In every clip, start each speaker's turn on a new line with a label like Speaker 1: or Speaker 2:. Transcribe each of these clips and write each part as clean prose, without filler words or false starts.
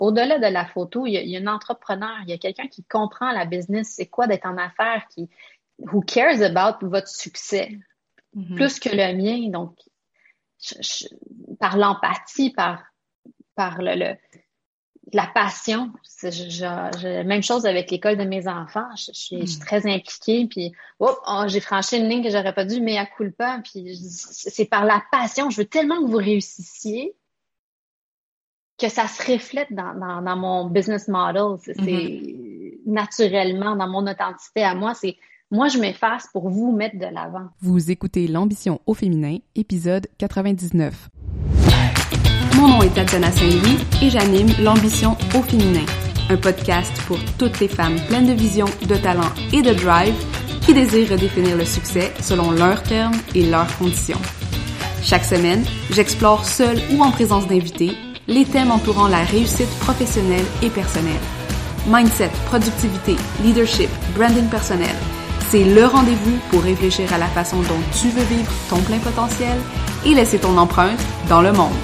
Speaker 1: au-delà de la photo, il y a un entrepreneur, il y a quelqu'un qui comprend la business, c'est quoi d'être en affaires, who cares about votre succès, plus que le mien. Donc, par l'empathie, par la passion. Même chose avec l'école de mes enfants. Je suis très impliquée, puis j'ai franchi une ligne que j'aurais pas dû, mais à culpa, puis c'est par la passion. Je veux tellement que vous réussissiez que ça se reflète dans mon business model. C'est naturellement dans mon authenticité à moi. C'est moi, je m'efface pour vous mettre de l'avant.
Speaker 2: Vous écoutez L'Ambition au féminin, épisode 99. Mon nom est Tatiana Saint-Louis et j'anime L'Ambition au féminin, un podcast pour toutes les femmes pleines de vision, de talent et de drive qui désirent redéfinir le succès selon leurs termes et leurs conditions. Chaque semaine, j'explore seule ou en présence d'invités les thèmes entourant la réussite professionnelle et personnelle. Mindset, productivité, leadership, branding personnel, c'est le rendez-vous pour réfléchir à la façon dont tu veux vivre ton plein potentiel et laisser ton empreinte dans le monde.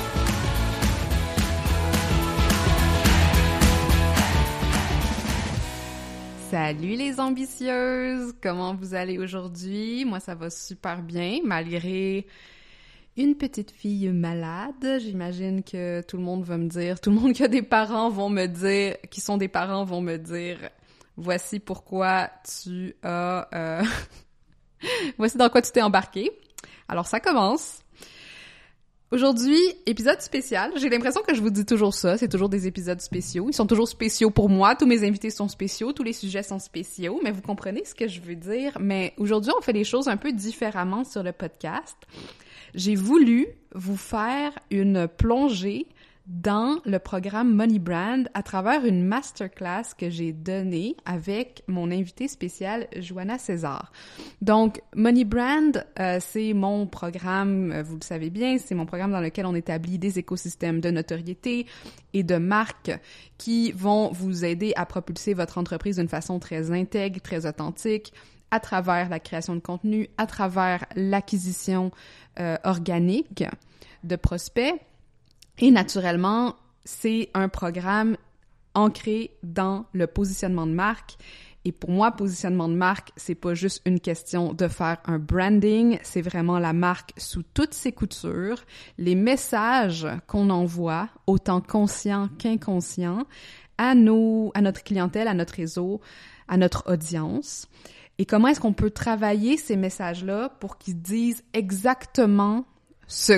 Speaker 2: Salut les ambitieuses! Comment vous allez aujourd'hui? Moi, ça va super bien, malgré une petite fille malade. J'imagine que tout le monde qui a des parents vont me dire, qui sont des parents vont me dire, voici pourquoi tu as... voici dans quoi tu t'es embarqué. Alors, ça commence. Aujourd'hui, épisode spécial. J'ai l'impression que je vous dis toujours ça. C'est toujours des épisodes spéciaux. Ils sont toujours spéciaux pour moi. Tous mes invités sont spéciaux. Tous les sujets sont spéciaux. Mais vous comprenez ce que je veux dire. Mais aujourd'hui, on fait les choses un peu différemment sur le podcast. J'ai voulu vous faire une plongée dans le programme Money Brand à travers une masterclass que j'ai donnée avec mon invité spécial, Joanna César. Donc, Money Brand, c'est mon programme, vous le savez bien, c'est mon programme dans lequel on établit des écosystèmes de notoriété et de marques qui vont vous aider à propulser votre entreprise d'une façon très intègre, très authentique, à travers la création de contenu, à travers l'acquisition organique de prospects. Et naturellement, c'est un programme ancré dans le positionnement de marque. Et pour moi, positionnement de marque, c'est pas juste une question de faire un branding, c'est vraiment la marque sous toutes ses coutures, les messages qu'on envoie, autant conscients qu'inconscients, à notre clientèle, à notre réseau, à notre audience. Et comment est-ce qu'on peut travailler ces messages-là pour qu'ils disent exactement ce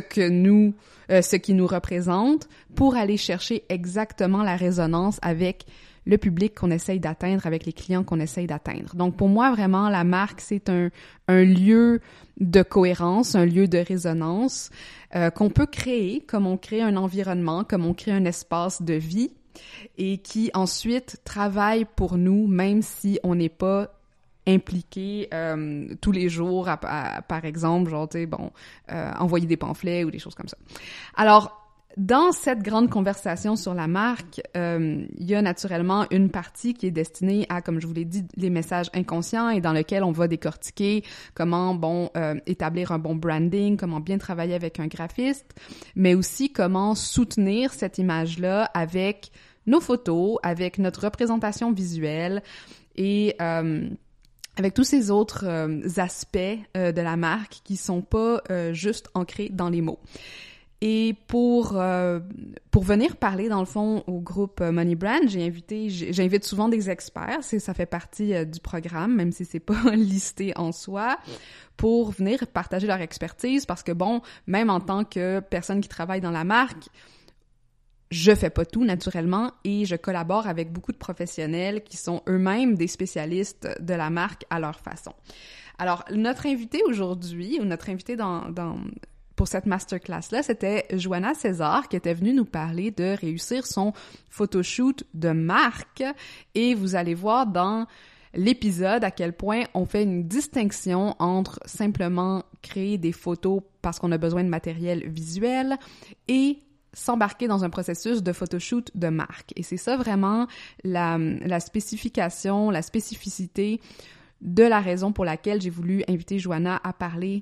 Speaker 2: qui nous représente pour aller chercher exactement la résonance avec le public qu'on essaye d'atteindre, avec les clients qu'on essaye d'atteindre. Donc, pour moi, vraiment, la marque, c'est un lieu de cohérence, un lieu de résonance qu'on peut créer comme on crée un environnement, comme on crée un espace de vie et qui, ensuite, travaille pour nous, même si on n'est pas impliqué tous les jours, par exemple, genre, tu sais, envoyer des pamphlets ou des choses comme ça. Alors, dans cette grande conversation sur la marque, il y a naturellement une partie qui est destinée à, comme je vous l'ai dit, les messages inconscients et dans lequel on va décortiquer comment, établir un bon branding, comment bien travailler avec un graphiste, mais aussi comment soutenir cette image-là avec nos photos, avec notre représentation visuelle et avec tous ces autres aspects de la marque qui sont pas juste ancrés dans les mots. Et pour venir parler, dans le fond, au groupe Money Brand, j'invite souvent des experts, ça fait partie du programme, même si c'est pas listé en soi, pour venir partager leur expertise, parce que même en tant que personne qui travaille dans la marque, je fais pas tout, naturellement, et je collabore avec beaucoup de professionnels qui sont eux-mêmes des spécialistes de la marque à leur façon. Alors, notre invité aujourd'hui, ou notre invité pour cette masterclass-là, c'était Joanna César qui était venue nous parler de réussir son photoshoot de marque, et vous allez voir dans l'épisode à quel point on fait une distinction entre simplement créer des photos parce qu'on a besoin de matériel visuel et s'embarquer dans un processus de photoshoot de marque. Et c'est ça vraiment la spécification, la spécificité de la raison pour laquelle j'ai voulu inviter Joanna à parler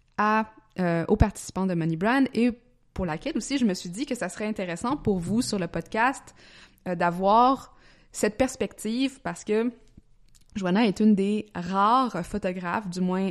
Speaker 2: aux participants de Money Brand et pour laquelle aussi je me suis dit que ça serait intéressant pour vous sur le podcast d'avoir cette perspective parce que Joanna est une des rares photographes, du moins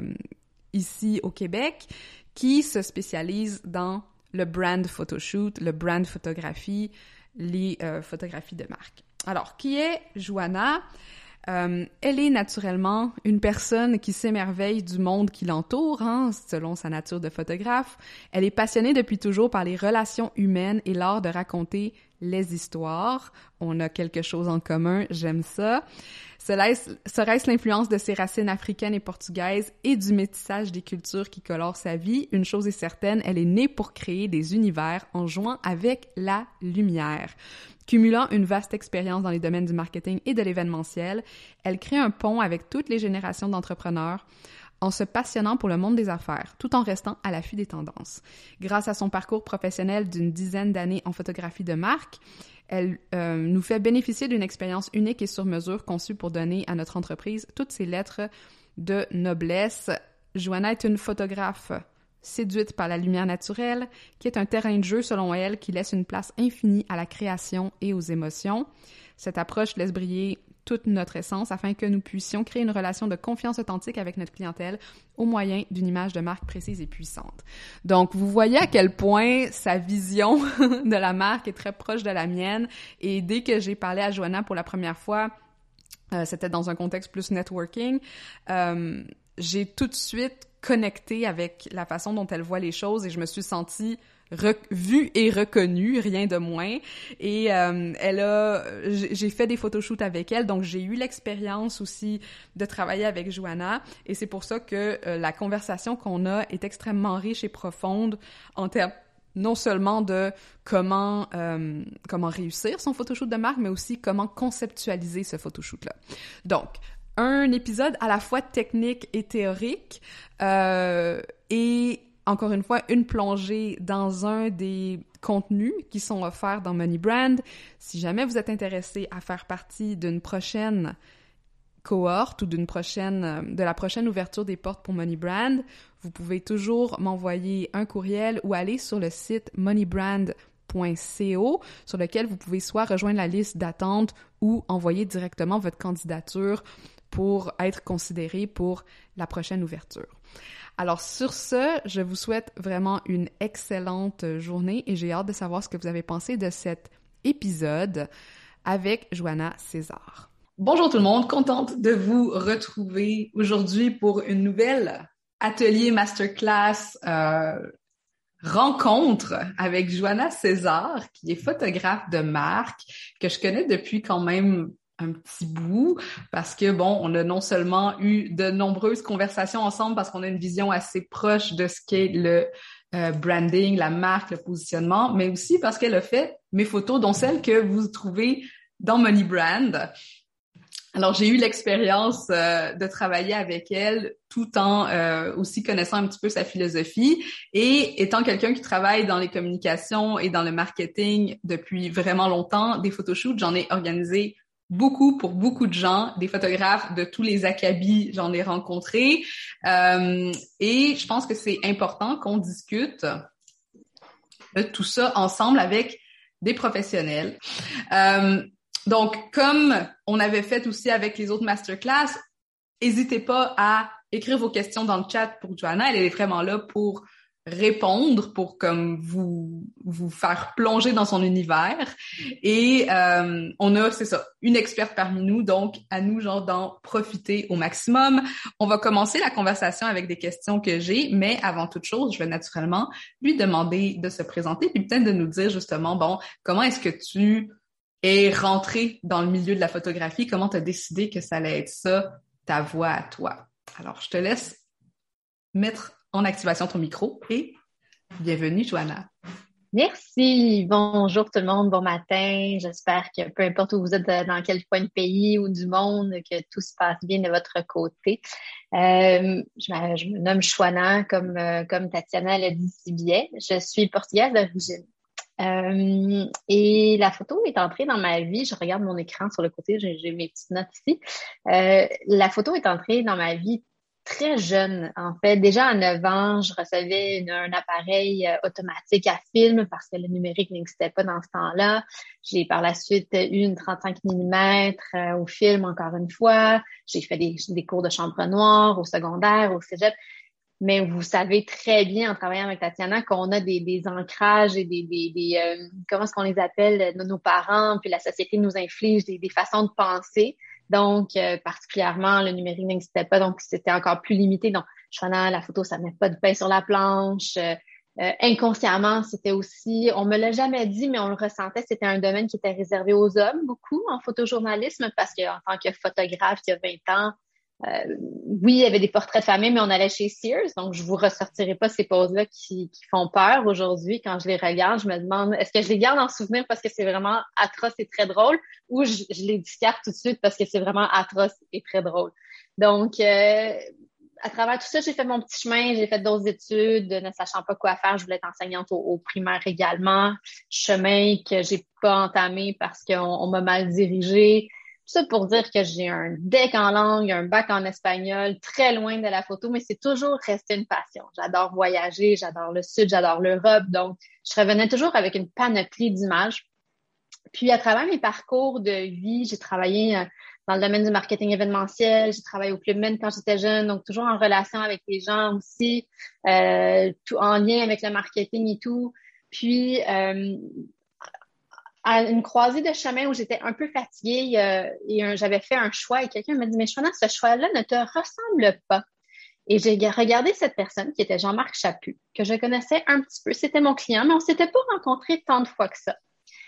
Speaker 2: ici au Québec, qui se spécialise dans le brand photoshoot, le brand photographie, les photographies de marque. Alors, qui est Joanna? Elle est naturellement une personne qui s'émerveille du monde qui l'entoure, selon sa nature de photographe. Elle est passionnée depuis toujours par les relations humaines et l'art de raconter les histoires. On a quelque chose en commun, j'aime ça. Serait-ce l'influence de ses racines africaines et portugaises et du métissage des cultures qui colore sa vie? Une chose est certaine, elle est née pour créer des univers en jouant avec la lumière. Cumulant une vaste expérience dans les domaines du marketing et de l'événementiel, elle crée un pont avec toutes les générations d'entrepreneurs en se passionnant pour le monde des affaires, tout en restant à l'affût des tendances. Grâce à son parcours professionnel d'une dizaine d'années en photographie de marque, elle nous fait bénéficier d'une expérience unique et sur mesure conçue pour donner à notre entreprise toutes ses lettres de noblesse. Joanna est une photographe séduite par la lumière naturelle, qui est un terrain de jeu selon elle qui laisse une place infinie à la création et aux émotions. Cette approche laisse briller toute notre essence afin que nous puissions créer une relation de confiance authentique avec notre clientèle au moyen d'une image de marque précise et puissante. Donc, vous voyez à quel point sa vision de la marque est très proche de la mienne. Et dès que j'ai parlé à Joanna pour la première fois, c'était dans un contexte plus networking, j'ai tout de suite connecté avec la façon dont elle voit les choses et je me suis sentie vue et reconnue, rien de moins. Et j'ai fait des photoshoots avec elle, donc j'ai eu l'expérience aussi de travailler avec Joanna. Et c'est pour ça que la conversation qu'on a est extrêmement riche et profonde en termes non seulement de comment réussir son photoshoot de marque, mais aussi comment conceptualiser ce photoshoot-là. Donc, un épisode à la fois technique et théorique, et encore une fois, une plongée dans un des contenus qui sont offerts dans Money Brand. Si jamais vous êtes intéressé à faire partie d'une prochaine cohorte ou de la prochaine ouverture des portes pour Money Brand, vous pouvez toujours m'envoyer un courriel ou aller sur le site moneybrand.co sur lequel vous pouvez soit rejoindre la liste d'attente ou envoyer directement votre candidature pour être considéré pour la prochaine ouverture. Alors sur ce, je vous souhaite vraiment une excellente journée et j'ai hâte de savoir ce que vous avez pensé de cet épisode avec Joanna César. Bonjour tout le monde, contente de vous retrouver aujourd'hui pour une nouvelle atelier masterclass rencontre avec Joanna César, qui est photographe de marque, que je connais depuis quand même un petit bout, parce que bon, on a non seulement eu de nombreuses conversations ensemble parce qu'on a une vision assez proche de ce qu'est le branding, la marque, le positionnement, mais aussi parce qu'elle a fait mes photos, dont celles que vous trouvez dans Money Brand. Alors, j'ai eu l'expérience de travailler avec elle tout en aussi connaissant un petit peu sa philosophie et étant quelqu'un qui travaille dans les communications et dans le marketing depuis vraiment longtemps, des photoshoots, j'en ai organisé beaucoup pour beaucoup de gens, des photographes de tous les acabits, j'en ai rencontré. Et je pense que c'est important qu'on discute de tout ça ensemble avec des professionnels. Donc, comme on avait fait aussi avec les autres masterclass, n'hésitez pas à écrire vos questions dans le chat pour Joanna. Elle est vraiment là pour répondre, pour comme vous faire plonger dans son univers. Et on a, c'est ça, une experte parmi nous, donc à nous, genre, d'en profiter au maximum. On va commencer la conversation avec des questions que j'ai, mais avant toute chose, je vais naturellement lui demander de se présenter puis peut-être de nous dire justement, bon, comment est-ce que tu es rentré dans le milieu de la photographie? Comment tu as décidé que ça allait être ça, ta voix à toi? Alors, je te laisse mettre en activation ton micro et bienvenue, Joanna.
Speaker 1: Merci. Bonjour tout le monde, bon matin. J'espère que peu importe où vous êtes, dans quel coin de pays ou du monde, que tout se passe bien de votre côté. Je me nomme Joanna, comme Tatiana l'a dit si bien. Je suis portugaise d'origine. Et la photo est entrée dans ma vie. Je regarde mon écran sur le côté, j'ai mes petites notes ici. La photo est entrée dans ma vie très jeune, en fait. Déjà à 9 ans, je recevais un appareil automatique à film parce que le numérique n'existait pas dans ce temps-là. J'ai par la suite eu une 35 mm au film encore une fois. J'ai fait des cours de chambre noire au secondaire, au cégep. Mais vous savez très bien en travaillant avec Tatiana qu'on a des ancrages et comment est-ce qu'on les appelle, nos parents, puis la société nous inflige des façons de penser. Donc, particulièrement, le numérique n'existait pas, donc c'était encore plus limité. Donc, je prenais la photo, ça ne met pas de pain sur la planche. Inconsciemment, c'était aussi, on me l'a jamais dit, mais on le ressentait, c'était un domaine qui était réservé aux hommes beaucoup en photojournalisme parce qu'en tant que photographe il y a 20 ans, oui, il y avait des portraits de famille, mais on allait chez Sears, donc je vous ressortirai pas ces poses-là qui font peur aujourd'hui. Quand je les regarde, je me demande, est-ce que je les garde en souvenir parce que c'est vraiment atroce et très drôle, ou je les discarte tout de suite parce que c'est vraiment atroce et très drôle. Donc, à travers tout ça, j'ai fait mon petit chemin, j'ai fait d'autres études, ne sachant pas quoi faire. Je voulais être enseignante au primaire également, chemin que j'ai pas entamé parce qu'on m'a mal dirigée. Tout ça pour dire que j'ai un DEC en langue, un bac en espagnol, très loin de la photo, mais c'est toujours resté une passion. J'adore voyager, j'adore le Sud, j'adore l'Europe. Donc, je revenais toujours avec une panoplie d'images. Puis, à travers mes parcours de vie, j'ai travaillé dans le domaine du marketing événementiel, j'ai travaillé au Club Med quand j'étais jeune, donc toujours en relation avec les gens aussi, tout en lien avec le marketing et tout. Puis, à une croisée de chemin où j'étais un peu fatiguée j'avais fait un choix et quelqu'un m'a dit, mais Shawna, ce choix-là ne te ressemble pas. Et j'ai regardé cette personne qui était Jean-Marc Chaput, que je connaissais un petit peu. C'était mon client, mais on s'était pas rencontrés tant de fois que ça.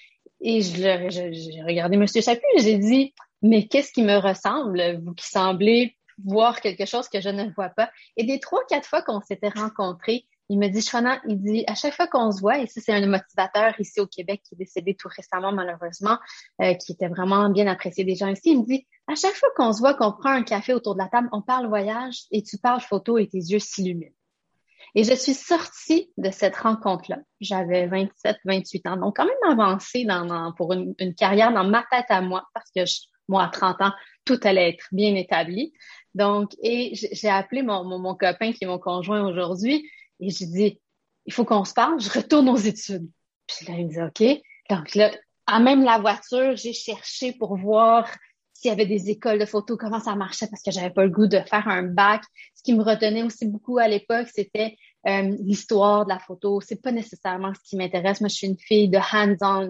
Speaker 1: Et j'ai regardé Monsieur Chaput et j'ai dit, mais qu'est-ce qui me ressemble, vous qui semblez voir quelque chose que je ne vois pas? Et des 3-4 fois qu'on s'était rencontrés, il me dit, Shawna, il dit, à chaque fois qu'on se voit, et ça, c'est un motivateur ici au Québec qui est décédé tout récemment, malheureusement, qui était vraiment bien apprécié des gens ici. Il me dit, à chaque fois qu'on se voit, qu'on prend un café autour de la table, on parle voyage et tu parles photo et tes yeux s'illuminent. Et je suis sortie de cette rencontre-là. J'avais 27, 28 ans, donc quand même avancé pour une carrière dans ma tête à moi, parce que moi, à 30 ans, tout allait être bien établi. Donc, et j'ai appelé mon copain qui est mon conjoint aujourd'hui, et j'ai dit, il faut qu'on se parle, je retourne aux études. Puis là, il me dit, OK. Donc là, à même la voiture, j'ai cherché pour voir s'il y avait des écoles de photo, comment ça marchait, parce que j'avais pas le goût de faire un bac. Ce qui me retenait aussi beaucoup à l'époque, c'était l'histoire de la photo. C'est pas nécessairement ce qui m'intéresse. Moi, je suis une fille de hands-on.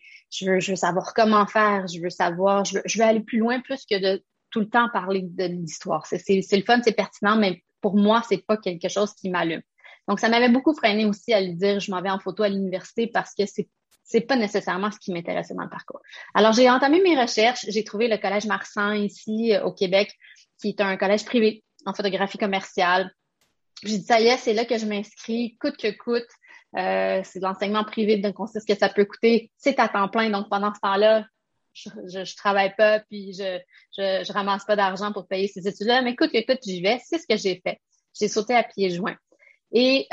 Speaker 1: Je veux savoir comment faire. Je veux aller plus loin plus que de tout le temps parler de l'histoire. C'est le fun, c'est pertinent, mais pour moi, c'est pas quelque chose qui m'allume. Donc, ça m'avait beaucoup freiné aussi à lui dire, je m'en vais en photo à l'université parce que c'est pas nécessairement ce qui m'intéressait dans le parcours. Alors, j'ai entamé mes recherches. J'ai trouvé le Collège Marsan ici au Québec, qui est un collège privé en photographie commerciale. J'ai dit, ça y est, c'est là que je m'inscris, coûte que coûte. C'est de l'enseignement privé, donc on sait ce que ça peut coûter. C'est à temps plein, donc pendant ce temps-là, je travaille pas, puis je ramasse pas d'argent pour payer ces études-là, mais coûte que coûte, j'y vais. C'est ce que j'ai fait. J'ai sauté à pieds joints. Et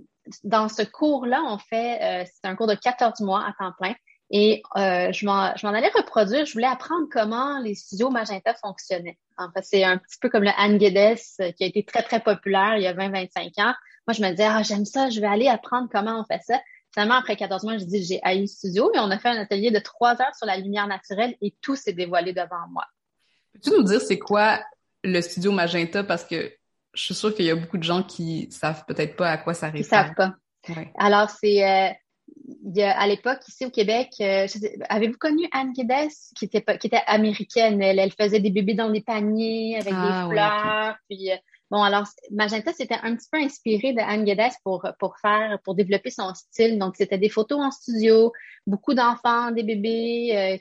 Speaker 1: dans ce cours-là, c'est un cours de 14 mois à temps plein. Et je m'en allais reproduire. Je voulais apprendre comment les studios Magenta fonctionnaient. En fait, c'est un petit peu comme le Anne Guedes qui a été très, très populaire il y a 20-25 ans. Moi, je me disais, j'aime ça, je vais aller apprendre comment on fait ça. Finalement, après 14 mois, j'ai haï le studio et on a fait un atelier de 3 heures sur la lumière naturelle et tout s'est dévoilé devant moi.
Speaker 2: Peux-tu nous dire c'est quoi le studio Magenta? Parce que je suis sûre qu'il y a beaucoup de gens qui savent peut-être pas à quoi ça
Speaker 1: Ils
Speaker 2: réfère.
Speaker 1: savent pas.
Speaker 2: Ouais.
Speaker 1: Alors, à l'époque, ici au Québec, avez-vous connu Anne Guedes, qui était américaine? Elle faisait des bébés dans des paniers avec des
Speaker 2: Ouais, ok.
Speaker 1: fleurs. Puis, bon, alors, Magenta s'était un petit peu inspiré de Anne Guedes pour développer son style. Donc, c'était des photos en studio, beaucoup d'enfants, des bébés,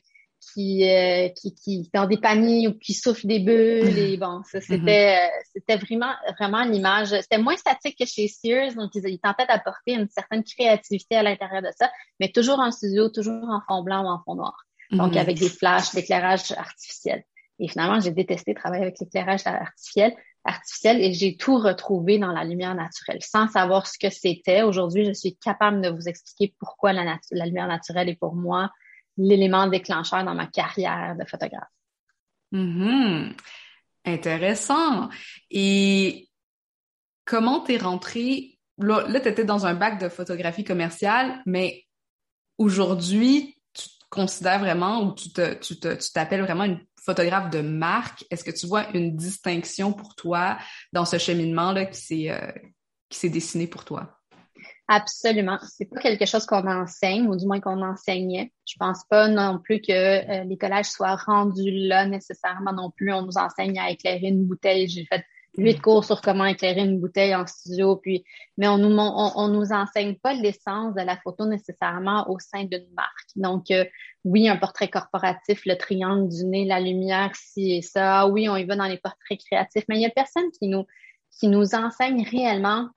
Speaker 1: qui dans des paniers ou qui soufflent des bulles et bon, ça
Speaker 2: Mhm.
Speaker 1: c'était vraiment l'image. C'était moins statique que chez Sears, donc ils tentaient d'apporter une certaine créativité à l'intérieur de ça, mais toujours en studio, toujours en fond blanc ou en fond noir. Donc
Speaker 2: Mhm.
Speaker 1: avec des flashs, d'éclairage artificiel. Et finalement, j'ai détesté travailler avec l'éclairage artificiel et j'ai tout retrouvé dans la lumière naturelle sans savoir ce que c'était. Aujourd'hui, je suis capable de vous expliquer pourquoi la lumière naturelle est pour moi l'élément déclencheur dans ma carrière de photographe.
Speaker 2: Mhm. Intéressant. Et comment t'es rentrée? Là, t'étais dans un bac de photographie commerciale, mais aujourd'hui, tu te considères vraiment ou tu t'appelles vraiment une photographe de marque. Est-ce que tu vois une distinction pour toi dans ce cheminement-là qui s'est dessiné pour toi?
Speaker 1: Absolument. C'est pas quelque chose qu'on enseigne, ou du moins qu'on enseignait. Je pense pas non plus que les collèges soient rendus là nécessairement non plus. On nous enseigne à éclairer une bouteille. J'ai fait 8 cours sur comment éclairer une bouteille en studio, mais on nous enseigne pas l'essence de la photo nécessairement au sein d'une marque. Donc, oui, un portrait corporatif, le triangle du nez, la lumière, ci et ça. Oui, on y va dans les portraits créatifs, mais il y a personne qui nous enseigne réellement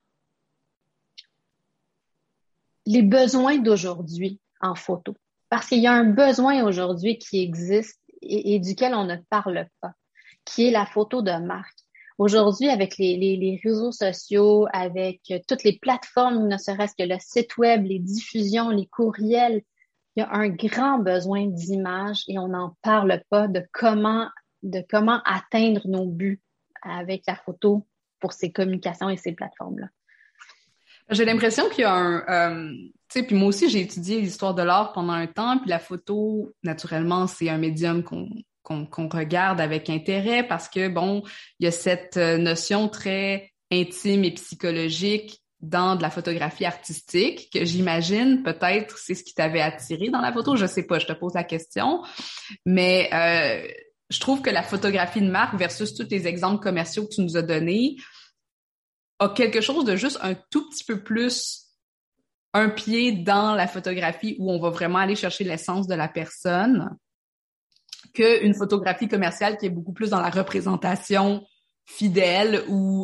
Speaker 1: les besoins d'aujourd'hui en photo. Parce qu'il y a un besoin aujourd'hui qui existe et duquel on ne parle pas, qui est la photo de marque. Aujourd'hui, avec les réseaux sociaux, avec toutes les plateformes, ne serait-ce que le site web, les diffusions, les courriels, il y a un grand besoin d'images et on n'en parle pas de comment atteindre nos buts avec la photo pour ces communications et ces plateformes-là.
Speaker 2: J'ai l'impression qu'il y a tu sais, puis moi aussi, j'ai étudié l'histoire de l'art pendant un temps, puis la photo, naturellement, c'est un médium qu'on regarde avec intérêt parce que, bon, il y a cette notion très intime et psychologique dans de la photographie artistique que j'imagine, peut-être, c'est ce qui t'avait attiré dans la photo. Je sais pas, je te pose la question. Mais je trouve que la photographie de marque versus tous les exemples commerciaux que tu nous as donnés, a quelque chose de juste un tout petit peu plus un pied dans la photographie où on va vraiment aller chercher l'essence de la personne qu'une photographie commerciale qui est beaucoup plus dans la représentation fidèle ou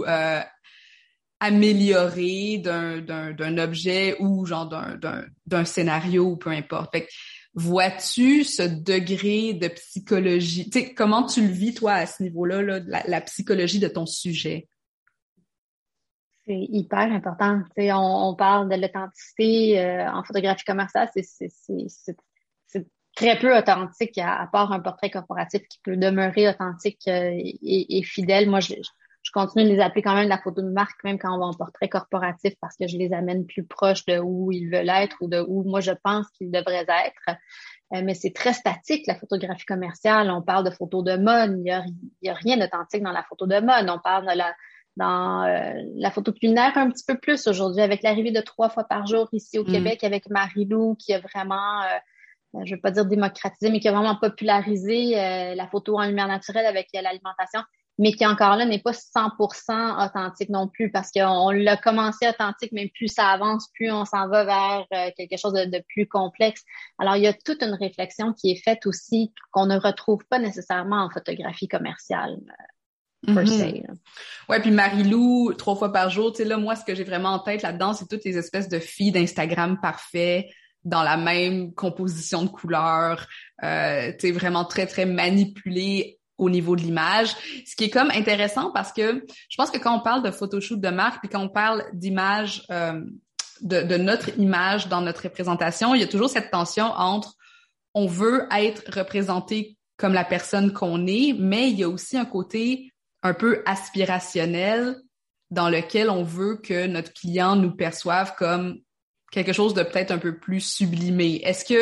Speaker 2: améliorée d'un objet ou genre d'un scénario ou peu importe. Fait que, vois-tu ce degré de psychologie? Tu sais, comment tu le vis, toi, à ce niveau-là, là, la psychologie de ton sujet?
Speaker 1: C'est hyper important. Tu sais, on parle de l'authenticité en photographie commerciale, c'est très peu authentique à part un portrait corporatif qui peut demeurer authentique et fidèle. Moi, je continue de les appeler quand même la photo de marque, même quand on va en portrait corporatif, parce que je les amène plus proches de où ils veulent être ou de où moi je pense qu'ils devraient être. Mais c'est très statique, la photographie commerciale. On parle de photos de mode. Il y a rien d'authentique dans la photo de mode. On parle de dans la photo culinaire un petit peu plus aujourd'hui, avec l'arrivée de 3 fois par jour ici au Québec, avec Marie-Lou, qui a vraiment, je veux pas dire démocratisé, mais qui a vraiment popularisé la photo en lumière naturelle avec l'alimentation, mais qui encore là n'est pas 100% authentique non plus, parce qu'on l'a commencé authentique, mais plus ça avance, plus on s'en va vers quelque chose de plus complexe. Alors, il y a toute une réflexion qui est faite aussi, qu'on ne retrouve pas nécessairement en photographie commerciale.
Speaker 2: Ouais, puis Marie-Lou, 3 fois par jour, tu sais, là, moi, ce que j'ai vraiment en tête là-dedans, c'est toutes les espèces de filles d'Instagram parfaits, dans la même composition de couleurs, tu sais, vraiment très, très manipulées au niveau de l'image. Ce qui est comme intéressant parce que je pense que quand on parle de photoshoot de marque, puis quand on parle d'image, de notre image dans notre représentation, il y a toujours cette tension entre on veut être représenté comme la personne qu'on est, mais il y a aussi un côté un peu aspirationnel dans lequel on veut que notre client nous perçoive comme quelque chose de peut-être un peu plus sublimé.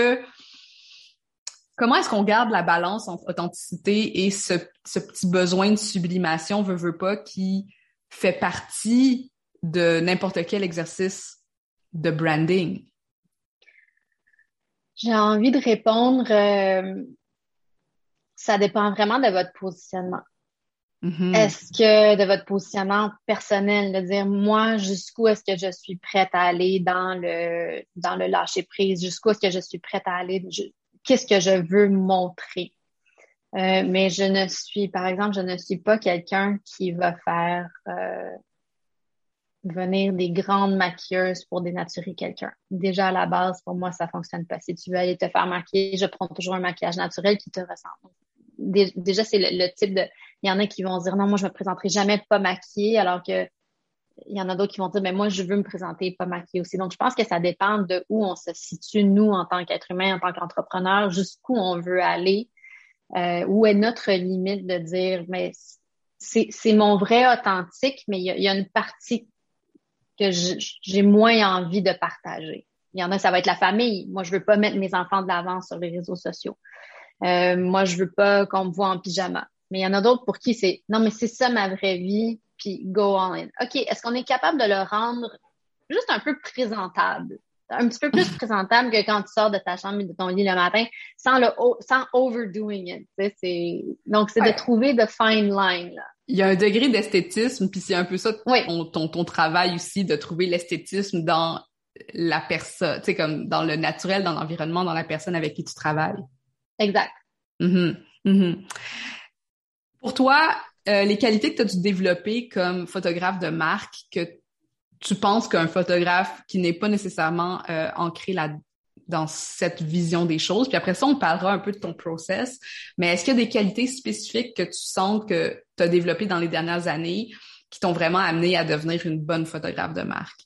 Speaker 2: Comment est-ce qu'on garde la balance entre authenticité et ce petit besoin de sublimation, veut pas, qui fait partie de n'importe quel exercice de branding?
Speaker 1: J'ai envie de répondre, ça dépend vraiment de votre positionnement.
Speaker 2: Mm-hmm.
Speaker 1: Est-ce que de votre positionnement personnel, de dire moi, jusqu'où est-ce que je suis prête à aller dans le lâcher prise, jusqu'où est-ce que je suis prête à aller, qu'est-ce que je veux montrer. Mais par exemple, je ne suis pas quelqu'un qui va faire venir des grandes maquilleuses pour dénaturer quelqu'un. Déjà, à la base, pour moi, ça fonctionne pas. Si tu veux aller te faire maquiller, je prends toujours un maquillage naturel qui te ressemble. Déjà, c'est le type de... Il y en a qui vont dire, non, moi, je me présenterai jamais pas maquillée, alors que il y en a d'autres qui vont dire, mais moi, je veux me présenter pas maquillée aussi. Donc, je pense que ça dépend de où on se situe, nous, en tant qu'être humain, en tant qu'entrepreneur, jusqu'où on veut aller, où est notre limite de dire, mais c'est mon vrai authentique, mais il y a une partie que j'ai moins envie de partager. Il y en a, ça va être la famille. Moi, je veux pas mettre mes enfants de l'avant sur les réseaux sociaux. Moi, je veux pas qu'on me voit en pyjama. Mais il y en a d'autres pour qui c'est, non, mais c'est ça ma vraie vie, puis go all in. OK, est-ce qu'on est capable de le rendre juste un peu présentable? Un petit peu plus présentable que quand tu sors de ta chambre et de ton lit le matin, sans overdoing it. Donc, c'est de trouver the fine line, là.
Speaker 2: Il y a un degré d'esthétisme, puis c'est un peu ça
Speaker 1: Oui.
Speaker 2: ton travail aussi, de trouver l'esthétisme dans la personne, tu sais, comme dans le naturel, dans l'environnement, dans la personne avec qui tu travailles.
Speaker 1: Exact.
Speaker 2: Mm-hmm. Mm-hmm. Pour toi, les qualités que tu as dû développer comme photographe de marque, que tu penses qu'un photographe qui n'est pas nécessairement ancré dans cette vision des choses, puis après ça, on parlera un peu de ton process, mais est-ce qu'il y a des qualités spécifiques que tu sens que tu as développées dans les dernières années qui t'ont vraiment amené à devenir une bonne photographe de marque?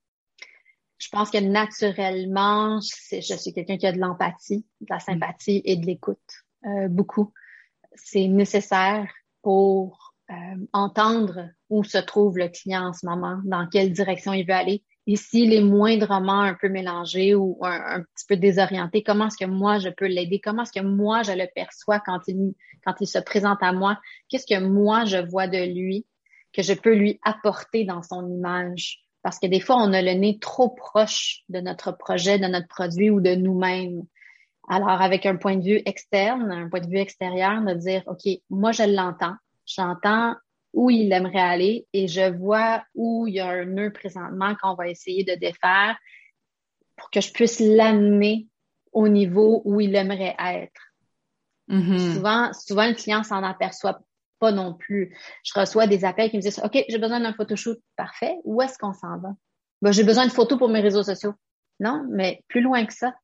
Speaker 1: Je pense que naturellement, je suis quelqu'un qui a de l'empathie, de la sympathie et de l'écoute. Beaucoup. C'est nécessaire pour entendre où se trouve le client en ce moment, dans quelle direction il veut aller. Et s'il est moindrement un peu mélangé ou un petit peu désorienté, comment est-ce que moi je peux l'aider? Comment est-ce que moi je le perçois quand il se présente à moi? Qu'est-ce que moi je vois de lui que je peux lui apporter dans son image? Parce que des fois, on a le nez trop proche de notre projet, de notre produit ou de nous-mêmes. Alors, avec un point de vue externe, un point de vue extérieur, de dire, OK, moi, j'entends où il aimerait aller et je vois où il y a un nœud présentement qu'on va essayer de défaire pour que je puisse l'amener au niveau où il aimerait être.
Speaker 2: Mm-hmm.
Speaker 1: Souvent, le client s'en aperçoit pas non plus. Je reçois des appels qui me disent, OK, j'ai besoin d'un photoshoot. Parfait. Où est-ce qu'on s'en va? Ben, j'ai besoin de photos pour mes réseaux sociaux. Non, mais plus loin que ça.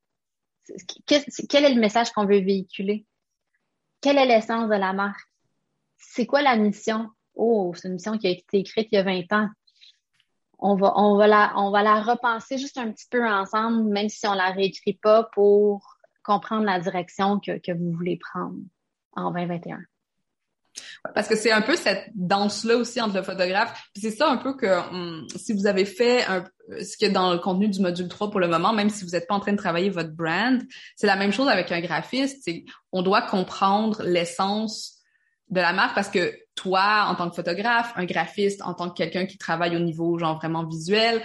Speaker 1: Quel est le message qu'on veut véhiculer? Quelle est l'essence de la marque? C'est quoi la mission? Oh, c'est une mission qui a été écrite il y a 20 ans. On va la repenser juste un petit peu ensemble, même si on la réécrit pas, pour comprendre la direction que vous voulez prendre en 2021.
Speaker 2: Parce que c'est un peu cette danse-là aussi entre le photographe. Puis c'est ça un peu que si vous avez fait ce qu'il y a dans le contenu du module 3 pour le moment, même si vous n'êtes pas en train de travailler votre brand, c'est la même chose avec un graphiste. On doit comprendre l'essence de la marque parce que toi, en tant que photographe, un graphiste, en tant que quelqu'un qui travaille au niveau genre vraiment visuel,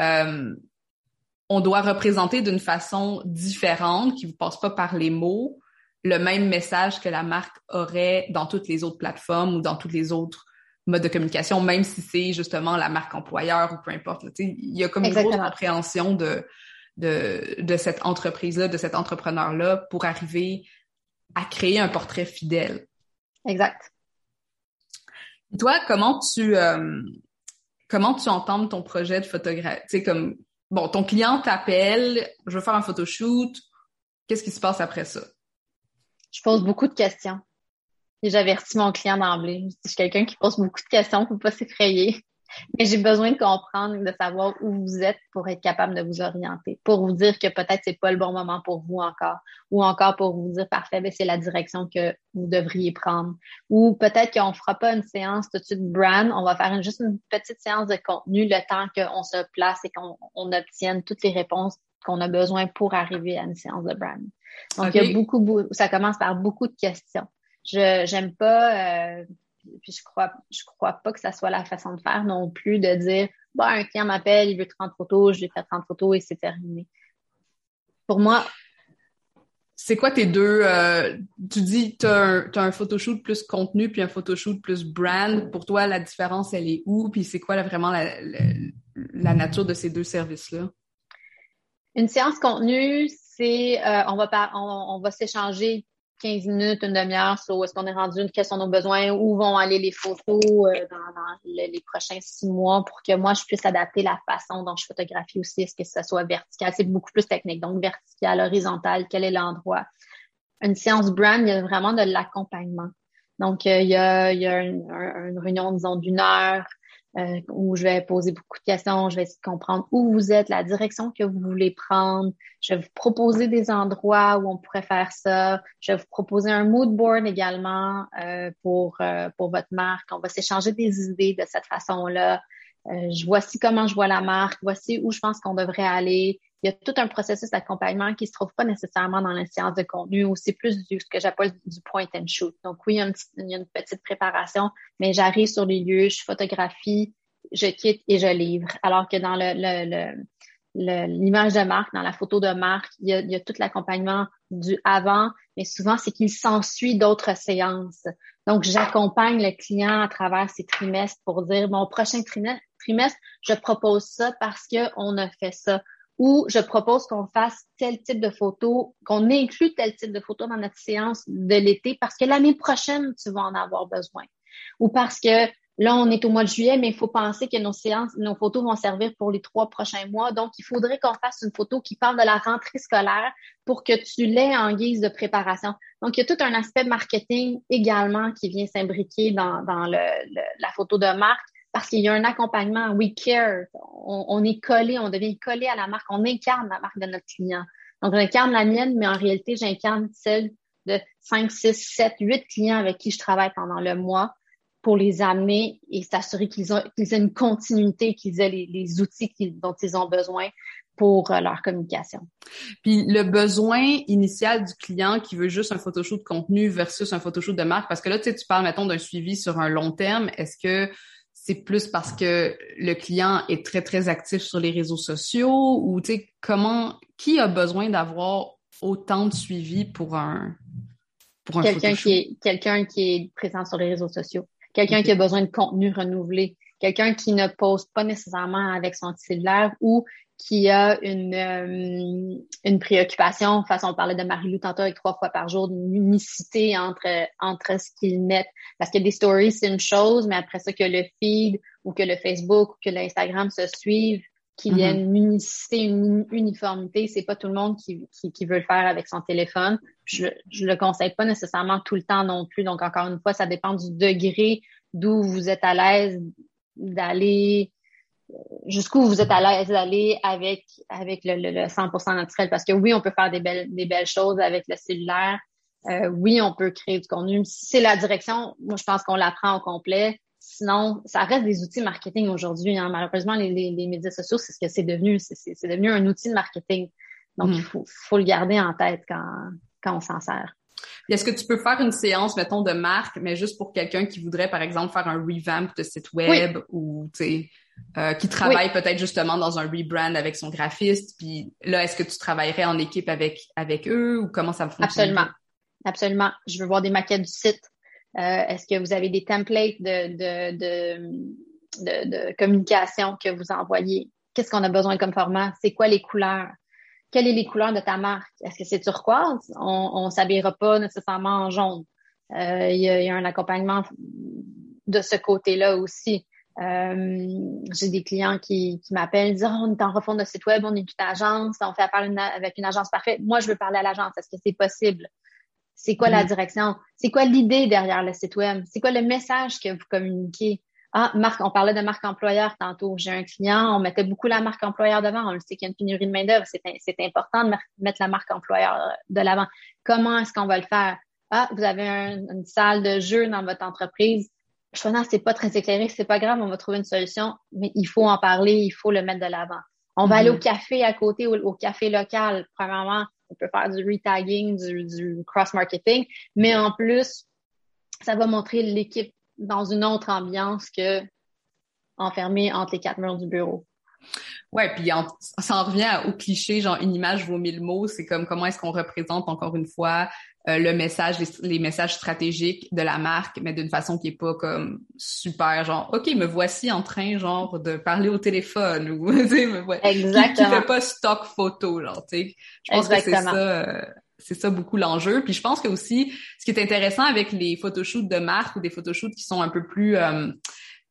Speaker 2: on doit représenter d'une façon différente, qui ne passe pas par les mots, le même message que la marque aurait dans toutes les autres plateformes ou dans tous les autres modes de communication, même si c'est justement la marque employeur ou peu importe. Il y a comme une grosse compréhension de cette entreprise-là, de cet entrepreneur-là pour arriver à créer un portrait fidèle.
Speaker 1: Exact.
Speaker 2: Et toi, comment tu entames ton projet de photographie? Tu sais, comme, bon, ton client t'appelle, je veux faire un photoshoot, qu'est-ce qui se passe après ça?
Speaker 1: Je pose beaucoup de questions. Et j'avertis mon client d'emblée. Je suis quelqu'un qui pose beaucoup de questions pour pas s'effrayer. Mais j'ai besoin de comprendre, de savoir où vous êtes pour être capable de vous orienter, pour vous dire que peut-être c'est pas le bon moment pour vous encore, ou encore pour vous dire parfait, ben c'est la direction que vous devriez prendre, ou peut-être qu'on fera pas une séance tout de suite brand, on va faire juste une petite séance de contenu le temps qu'on se place et qu'on obtienne toutes les réponses qu'on a besoin pour arriver à une séance de brand. Donc il y a ça commence par beaucoup de questions. J'aime pas puis je crois pas que ça soit la façon de faire non plus, de dire bon, un client m'appelle, il veut 30 photos, je lui fais 30 photos et c'est terminé. Pour moi,
Speaker 2: c'est quoi tes deux tu dis t'as un photoshoot plus contenu puis un photoshoot plus brand. Pour toi, la différence, elle est où? Puis c'est quoi vraiment la nature de ces deux services-là?
Speaker 1: Une séance contenu, c'est on va s'échanger 15 minutes, une demi-heure sur où est-ce qu'on est rendu, quels sont nos besoins, où vont aller les photos dans les prochains 6 mois pour que moi, je puisse adapter la façon dont je photographie aussi. Est-ce que ça soit vertical? C'est beaucoup plus technique. Donc, vertical, horizontal, quel est l'endroit? Une séance brand, il y a vraiment de l'accompagnement. Donc, il y a une réunion, disons, d'1 heure où je vais poser beaucoup de questions, je vais essayer de comprendre où vous êtes, la direction que vous voulez prendre. Je vais vous proposer des endroits où on pourrait faire ça. Je vais vous proposer un mood board également pour votre marque. On va s'échanger des idées de cette façon-là. Voici comment je vois la marque, voici où je pense qu'on devrait aller. Il y a tout un processus d'accompagnement qui se trouve pas nécessairement dans la séance de contenu, ou c'est plus ce que j'appelle du point and shoot. Donc oui, il y a une petite préparation, mais j'arrive sur les lieux, je photographie, je quitte et je livre. Alors que dans l'image de marque, dans la photo de marque, il y a tout l'accompagnement du avant, mais souvent, c'est qu'il s'ensuit d'autres séances. Donc, j'accompagne le client à travers ces trimestres pour dire, mon prochain trimestre, je propose ça parce qu'on a fait ça. Ou je propose qu'on fasse tel type de photo, qu'on inclue tel type de photo dans notre séance de l'été parce que l'année prochaine, tu vas en avoir besoin. Ou parce que là, on est au mois de juillet, mais il faut penser que nos photos vont servir pour les 3 prochains mois. Donc, il faudrait qu'on fasse une photo qui parle de la rentrée scolaire pour que tu l'aies en guise de préparation. Donc, il y a tout un aspect marketing également qui vient s'imbriquer dans la photo de marque parce qu'il y a un accompagnement. We care. On est collé, on devient collé à la marque. On incarne la marque de notre client. Donc, j'incarne la mienne, mais en réalité, j'incarne celle de 5, 6, 7, 8 clients avec qui je travaille pendant le mois, pour les amener et s'assurer qu'ils aient une continuité, qu'ils aient les outils dont ils ont besoin pour leur communication.
Speaker 2: Puis le besoin initial du client qui veut juste un photoshoot de contenu versus un photoshoot de marque, parce que là, tu sais, tu parles, mettons, d'un suivi sur un long terme. Est-ce que c'est plus parce que le client est très, très actif sur les réseaux sociaux ou, tu sais, qui a besoin d'avoir autant de suivi pour un photoshoot?
Speaker 1: Quelqu'un qui est présent sur les réseaux sociaux. Quelqu'un qui a besoin de contenu renouvelé, quelqu'un qui ne poste pas nécessairement avec son cellulaire ou qui a une préoccupation, on parlait de Marie-Lou tantôt avec 3 fois par jour, d'une unicité entre ce qu'ils mettent. Parce que des stories, c'est une chose, mais après ça, que le feed ou que le Facebook ou que l'Instagram se suivent, qu'il y ait une unicité, une uniformité, c'est pas tout le monde qui veut le faire avec son téléphone. Je le conseille pas nécessairement tout le temps non plus. Donc, encore une fois, ça dépend du degré d'où vous êtes à l'aise d'aller, jusqu'où vous êtes à l'aise d'aller avec le 100% naturel. Parce que oui, on peut faire des belles choses avec le cellulaire. Oui, on peut créer du contenu. Si c'est la direction, moi, je pense qu'on l'apprend au complet. Sinon, ça reste des outils marketing aujourd'hui. Hein. Malheureusement, les médias sociaux, c'est ce que c'est devenu. C'est devenu un outil de marketing. Donc, il faut le garder en tête quand on s'en sert.
Speaker 2: Puis est-ce que tu peux faire une séance, mettons, de marque, mais juste pour quelqu'un qui voudrait, par exemple, faire un revamp de site web ou, tu sais, qui travaille peut-être justement dans un rebrand avec son graphiste. Puis là, est-ce que tu travaillerais en équipe avec eux ou comment ça fonctionne?
Speaker 1: Absolument. Je veux voir des maquettes du site. Est-ce que vous avez des templates de communication que vous envoyez? Qu'est-ce qu'on a besoin comme format? C'est quoi les couleurs? Quelles sont les couleurs de ta marque? Est-ce que c'est turquoise? On s'habillera pas nécessairement en jaune. Il y a un accompagnement de ce côté-là aussi. J'ai des clients qui m'appellent, disent on est en refonte de site web, on est une agence, on fait affaire avec une agence parfaite. Moi, je veux parler à l'agence. Est-ce que c'est possible? C'est quoi la direction? C'est quoi l'idée derrière le site web? C'est quoi le message que vous communiquez? Ah, on parlait de marque employeur tantôt. J'ai un client, on mettait beaucoup la marque employeur devant. On le sait qu'il y a une pénurie de main-d'œuvre. C'est important de mettre la marque employeur de l'avant. Comment est-ce qu'on va le faire? Ah, vous avez une salle de jeu dans votre entreprise. Je pense que c'est pas très éclairé, c'est pas grave, on va trouver une solution, mais il faut en parler, il faut le mettre de l'avant. On va aller au café à côté, au café local. Premièrement, on peut faire du retagging, du cross-marketing, mais en plus, ça va montrer l'équipe dans une autre ambiance que enfermée entre les 4 murs du bureau.
Speaker 2: Ouais, puis ça en revient au cliché, genre une image vaut 1000 mots. C'est comme comment est-ce qu'on représente encore une fois le message, les messages stratégiques de la marque, mais d'une façon qui est pas comme super genre OK, me voici en train genre de parler au téléphone ou tu sais qui fait pas stock photo genre tu sais. Je pense que c'est ça beaucoup l'enjeu. Puis je pense que aussi ce qui est intéressant avec les photoshoots de marque ou des photoshoots qui sont un peu plus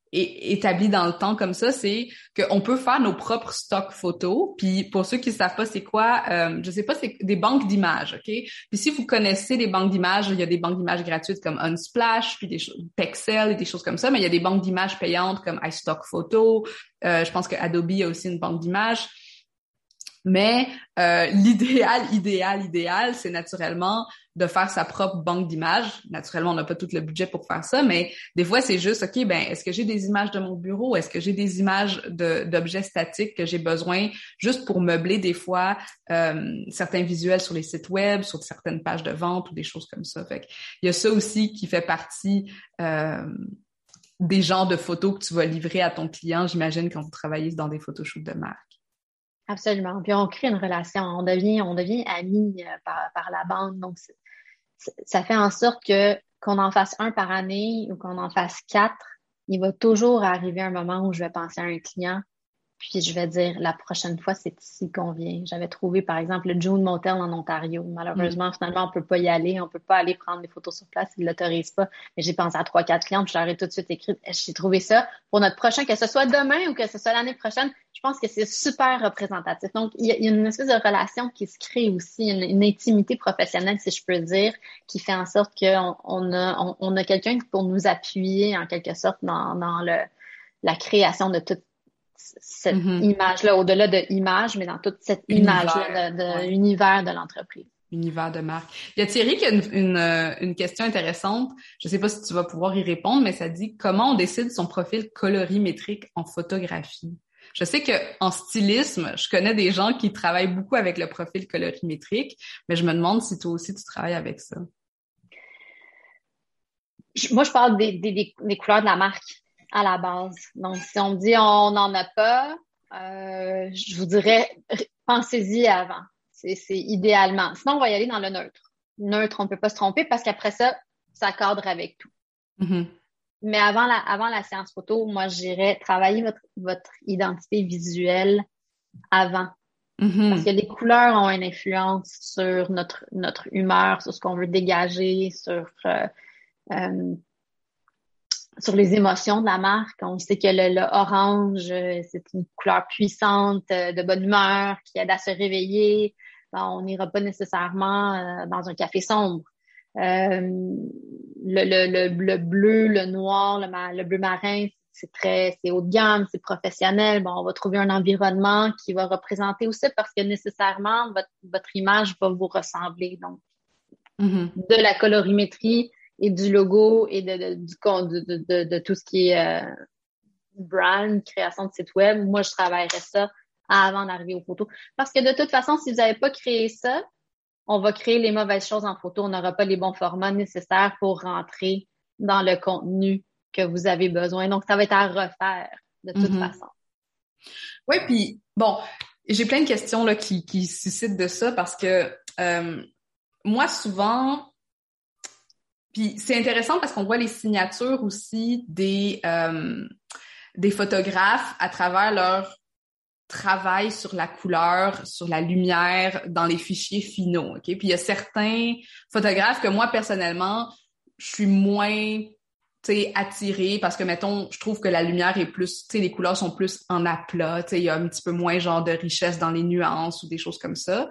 Speaker 2: établi dans le temps comme ça, c'est qu'on peut faire nos propres stocks photos. Puis pour ceux qui ne savent pas c'est quoi, je sais pas, c'est des banques d'images, OK? Puis si vous connaissez des banques d'images, il y a des banques d'images gratuites comme Unsplash, puis des choses, Pexel et des choses comme ça, mais il y a des banques d'images payantes comme iStock Photo. Je pense que Adobe a aussi une banque d'images. Mais l'idéal, c'est naturellement de faire sa propre banque d'images. Naturellement, on n'a pas tout le budget pour faire ça, mais des fois, c'est juste, OK, ben, est-ce que j'ai des images de mon bureau? Est-ce que j'ai des images d'objets statiques que j'ai besoin juste pour meubler des fois certains visuels sur les sites web, sur certaines pages de vente ou des choses comme ça. Fait que, il y a ça aussi qui fait partie des genres de photos que tu vas livrer à ton client, j'imagine, quand vous travaillez dans des photoshoots de marque.
Speaker 1: Absolument. Puis on crée une relation, on devient amis par la bande. Donc, ça fait en sorte qu'on en fasse un par année ou qu'on en fasse 4, il va toujours arriver un moment où je vais penser à un client, puis je vais dire la prochaine fois, c'est ici qu'on vient. J'avais trouvé, par exemple, le June Motel en Ontario. Malheureusement, finalement, on peut pas y aller, on peut pas aller prendre des photos sur place, ils l'autorisent pas. Mais j'ai pensé à 3-4 clientes, puis je leur ai tout de suite écrit, j'ai trouvé ça pour notre prochain, que ce soit demain ou que ce soit l'année prochaine. Je pense que c'est super représentatif. Donc, il y a une espèce de relation qui se crée aussi, une intimité professionnelle, si je peux dire, qui fait en sorte qu'on a quelqu'un pour nous appuyer, en quelque sorte, dans la création de toute cette image-là, au-delà de image, mais dans toute cette image-là de univers de l'entreprise.
Speaker 2: Univers de marque. Il y a Thierry qui a une question intéressante. Je ne sais pas si tu vas pouvoir y répondre, mais ça dit comment on décide son profil colorimétrique en photographie. Je sais que en stylisme, je connais des gens qui travaillent beaucoup avec le profil colorimétrique, mais je me demande si toi aussi tu travailles avec ça.
Speaker 1: Moi, je parle des couleurs de la marque à la base. Donc, si on me dit on n'en a pas, je vous dirais pensez-y avant. C'est idéalement. Sinon, on va y aller dans le neutre. Neutre, on ne peut pas se tromper parce qu'après ça cadre avec tout.
Speaker 2: Mm-hmm.
Speaker 1: Mais avant la séance photo, moi, j'irais travailler votre identité visuelle avant.
Speaker 2: Mm-hmm.
Speaker 1: Parce que les couleurs ont une influence sur notre humeur, sur ce qu'on veut dégager, sur les émotions de la marque. On sait que le orange, c'est une couleur puissante, de bonne humeur, qui aide à se réveiller. Bon, on n'ira pas nécessairement dans un café sombre. Le bleu, le noir, le bleu marin, c'est haut de gamme, c'est professionnel. Bon, on va trouver un environnement qui va représenter aussi parce que nécessairement votre image va vous ressembler. Donc, de la colorimétrie et du logo et de tout ce qui est brand, création de site web, moi, je travaillerais ça avant d'arriver aux photos. Parce que de toute façon, si vous n'avez pas créé ça, on va créer les mauvaises choses en photo. On n'aura pas les bons formats nécessaires pour rentrer dans le contenu que vous avez besoin. Donc, ça va être à refaire de toute façon.
Speaker 2: Oui, puis bon, j'ai plein de questions là qui suscitent de ça parce que moi, souvent, puis c'est intéressant parce qu'on voit les signatures aussi des photographes à travers leur travail sur la couleur, sur la lumière dans les fichiers finaux, OK? Puis il y a certains photographes que moi, personnellement, je suis moins, tu sais, attirée parce que, mettons, je trouve que la lumière est plus, tu sais, les couleurs sont plus en aplat, tu sais, il y a un petit peu moins genre de richesse dans les nuances ou des choses comme ça.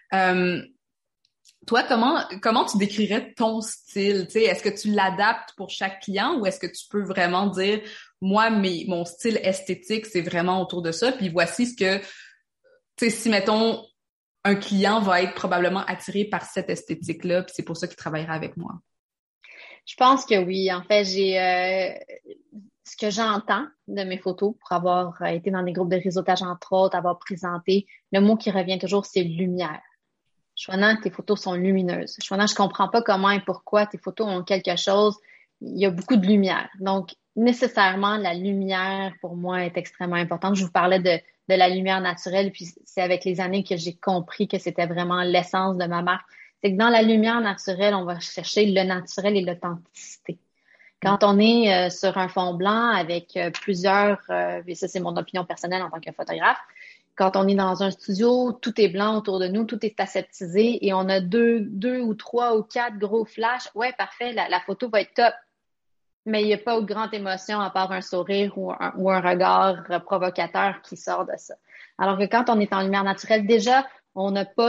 Speaker 2: Toi, comment tu décrirais ton style? Tu sais, est-ce que tu l'adaptes pour chaque client ou est-ce que tu peux vraiment dire, moi, mon style esthétique, c'est vraiment autour de ça, puis voici ce que, tu sais, si, mettons, un client va être probablement attiré par cette esthétique-là, puis c'est pour ça qu'il travaillera avec moi.
Speaker 1: Je pense que oui. En fait, j'ai ce que j'entends de mes photos pour avoir été dans des groupes de réseautage, entre autres, avoir présenté, le mot qui revient toujours, c'est lumière. Chouinant, tes photos sont lumineuses. Chouinant, je comprends pas comment et pourquoi tes photos ont quelque chose. Il y a beaucoup de lumière. Donc, nécessairement, la lumière, pour moi, est extrêmement importante. Je vous parlais de la lumière naturelle, puis c'est avec les années que j'ai compris que c'était vraiment l'essence de ma marque. C'est que dans la lumière naturelle, on va chercher le naturel et l'authenticité. Quand on est sur un fond blanc avec plusieurs, et ça c'est mon opinion personnelle en tant que photographe, quand on est dans un studio, tout est blanc autour de nous, tout est aseptisé et on a deux ou trois ou quatre gros flashs. Ouais, parfait, la photo va être top. Mais il n'y a pas de grande émotion à part un sourire ou un regard provocateur qui sort de ça. Alors que quand on est en lumière naturelle, déjà, on n'a pas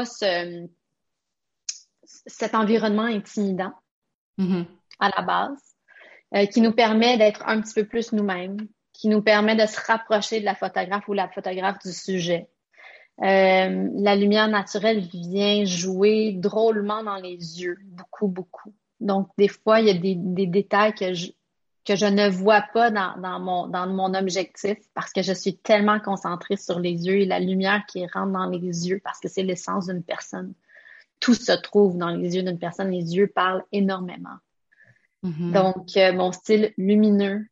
Speaker 1: cet environnement intimidant à la base, qui nous permet d'être un petit peu plus nous-mêmes, qui nous permet de se rapprocher de la photographe ou la photographe du sujet. La lumière naturelle vient jouer drôlement dans les yeux, beaucoup, beaucoup. Donc, des fois, il y a des détails que je ne vois pas dans mon objectif parce que je suis tellement concentrée sur les yeux et la lumière qui rentre dans les yeux parce que c'est l'essence d'une personne. Tout se trouve dans les yeux d'une personne. Les yeux parlent énormément. Donc, mon style lumineux,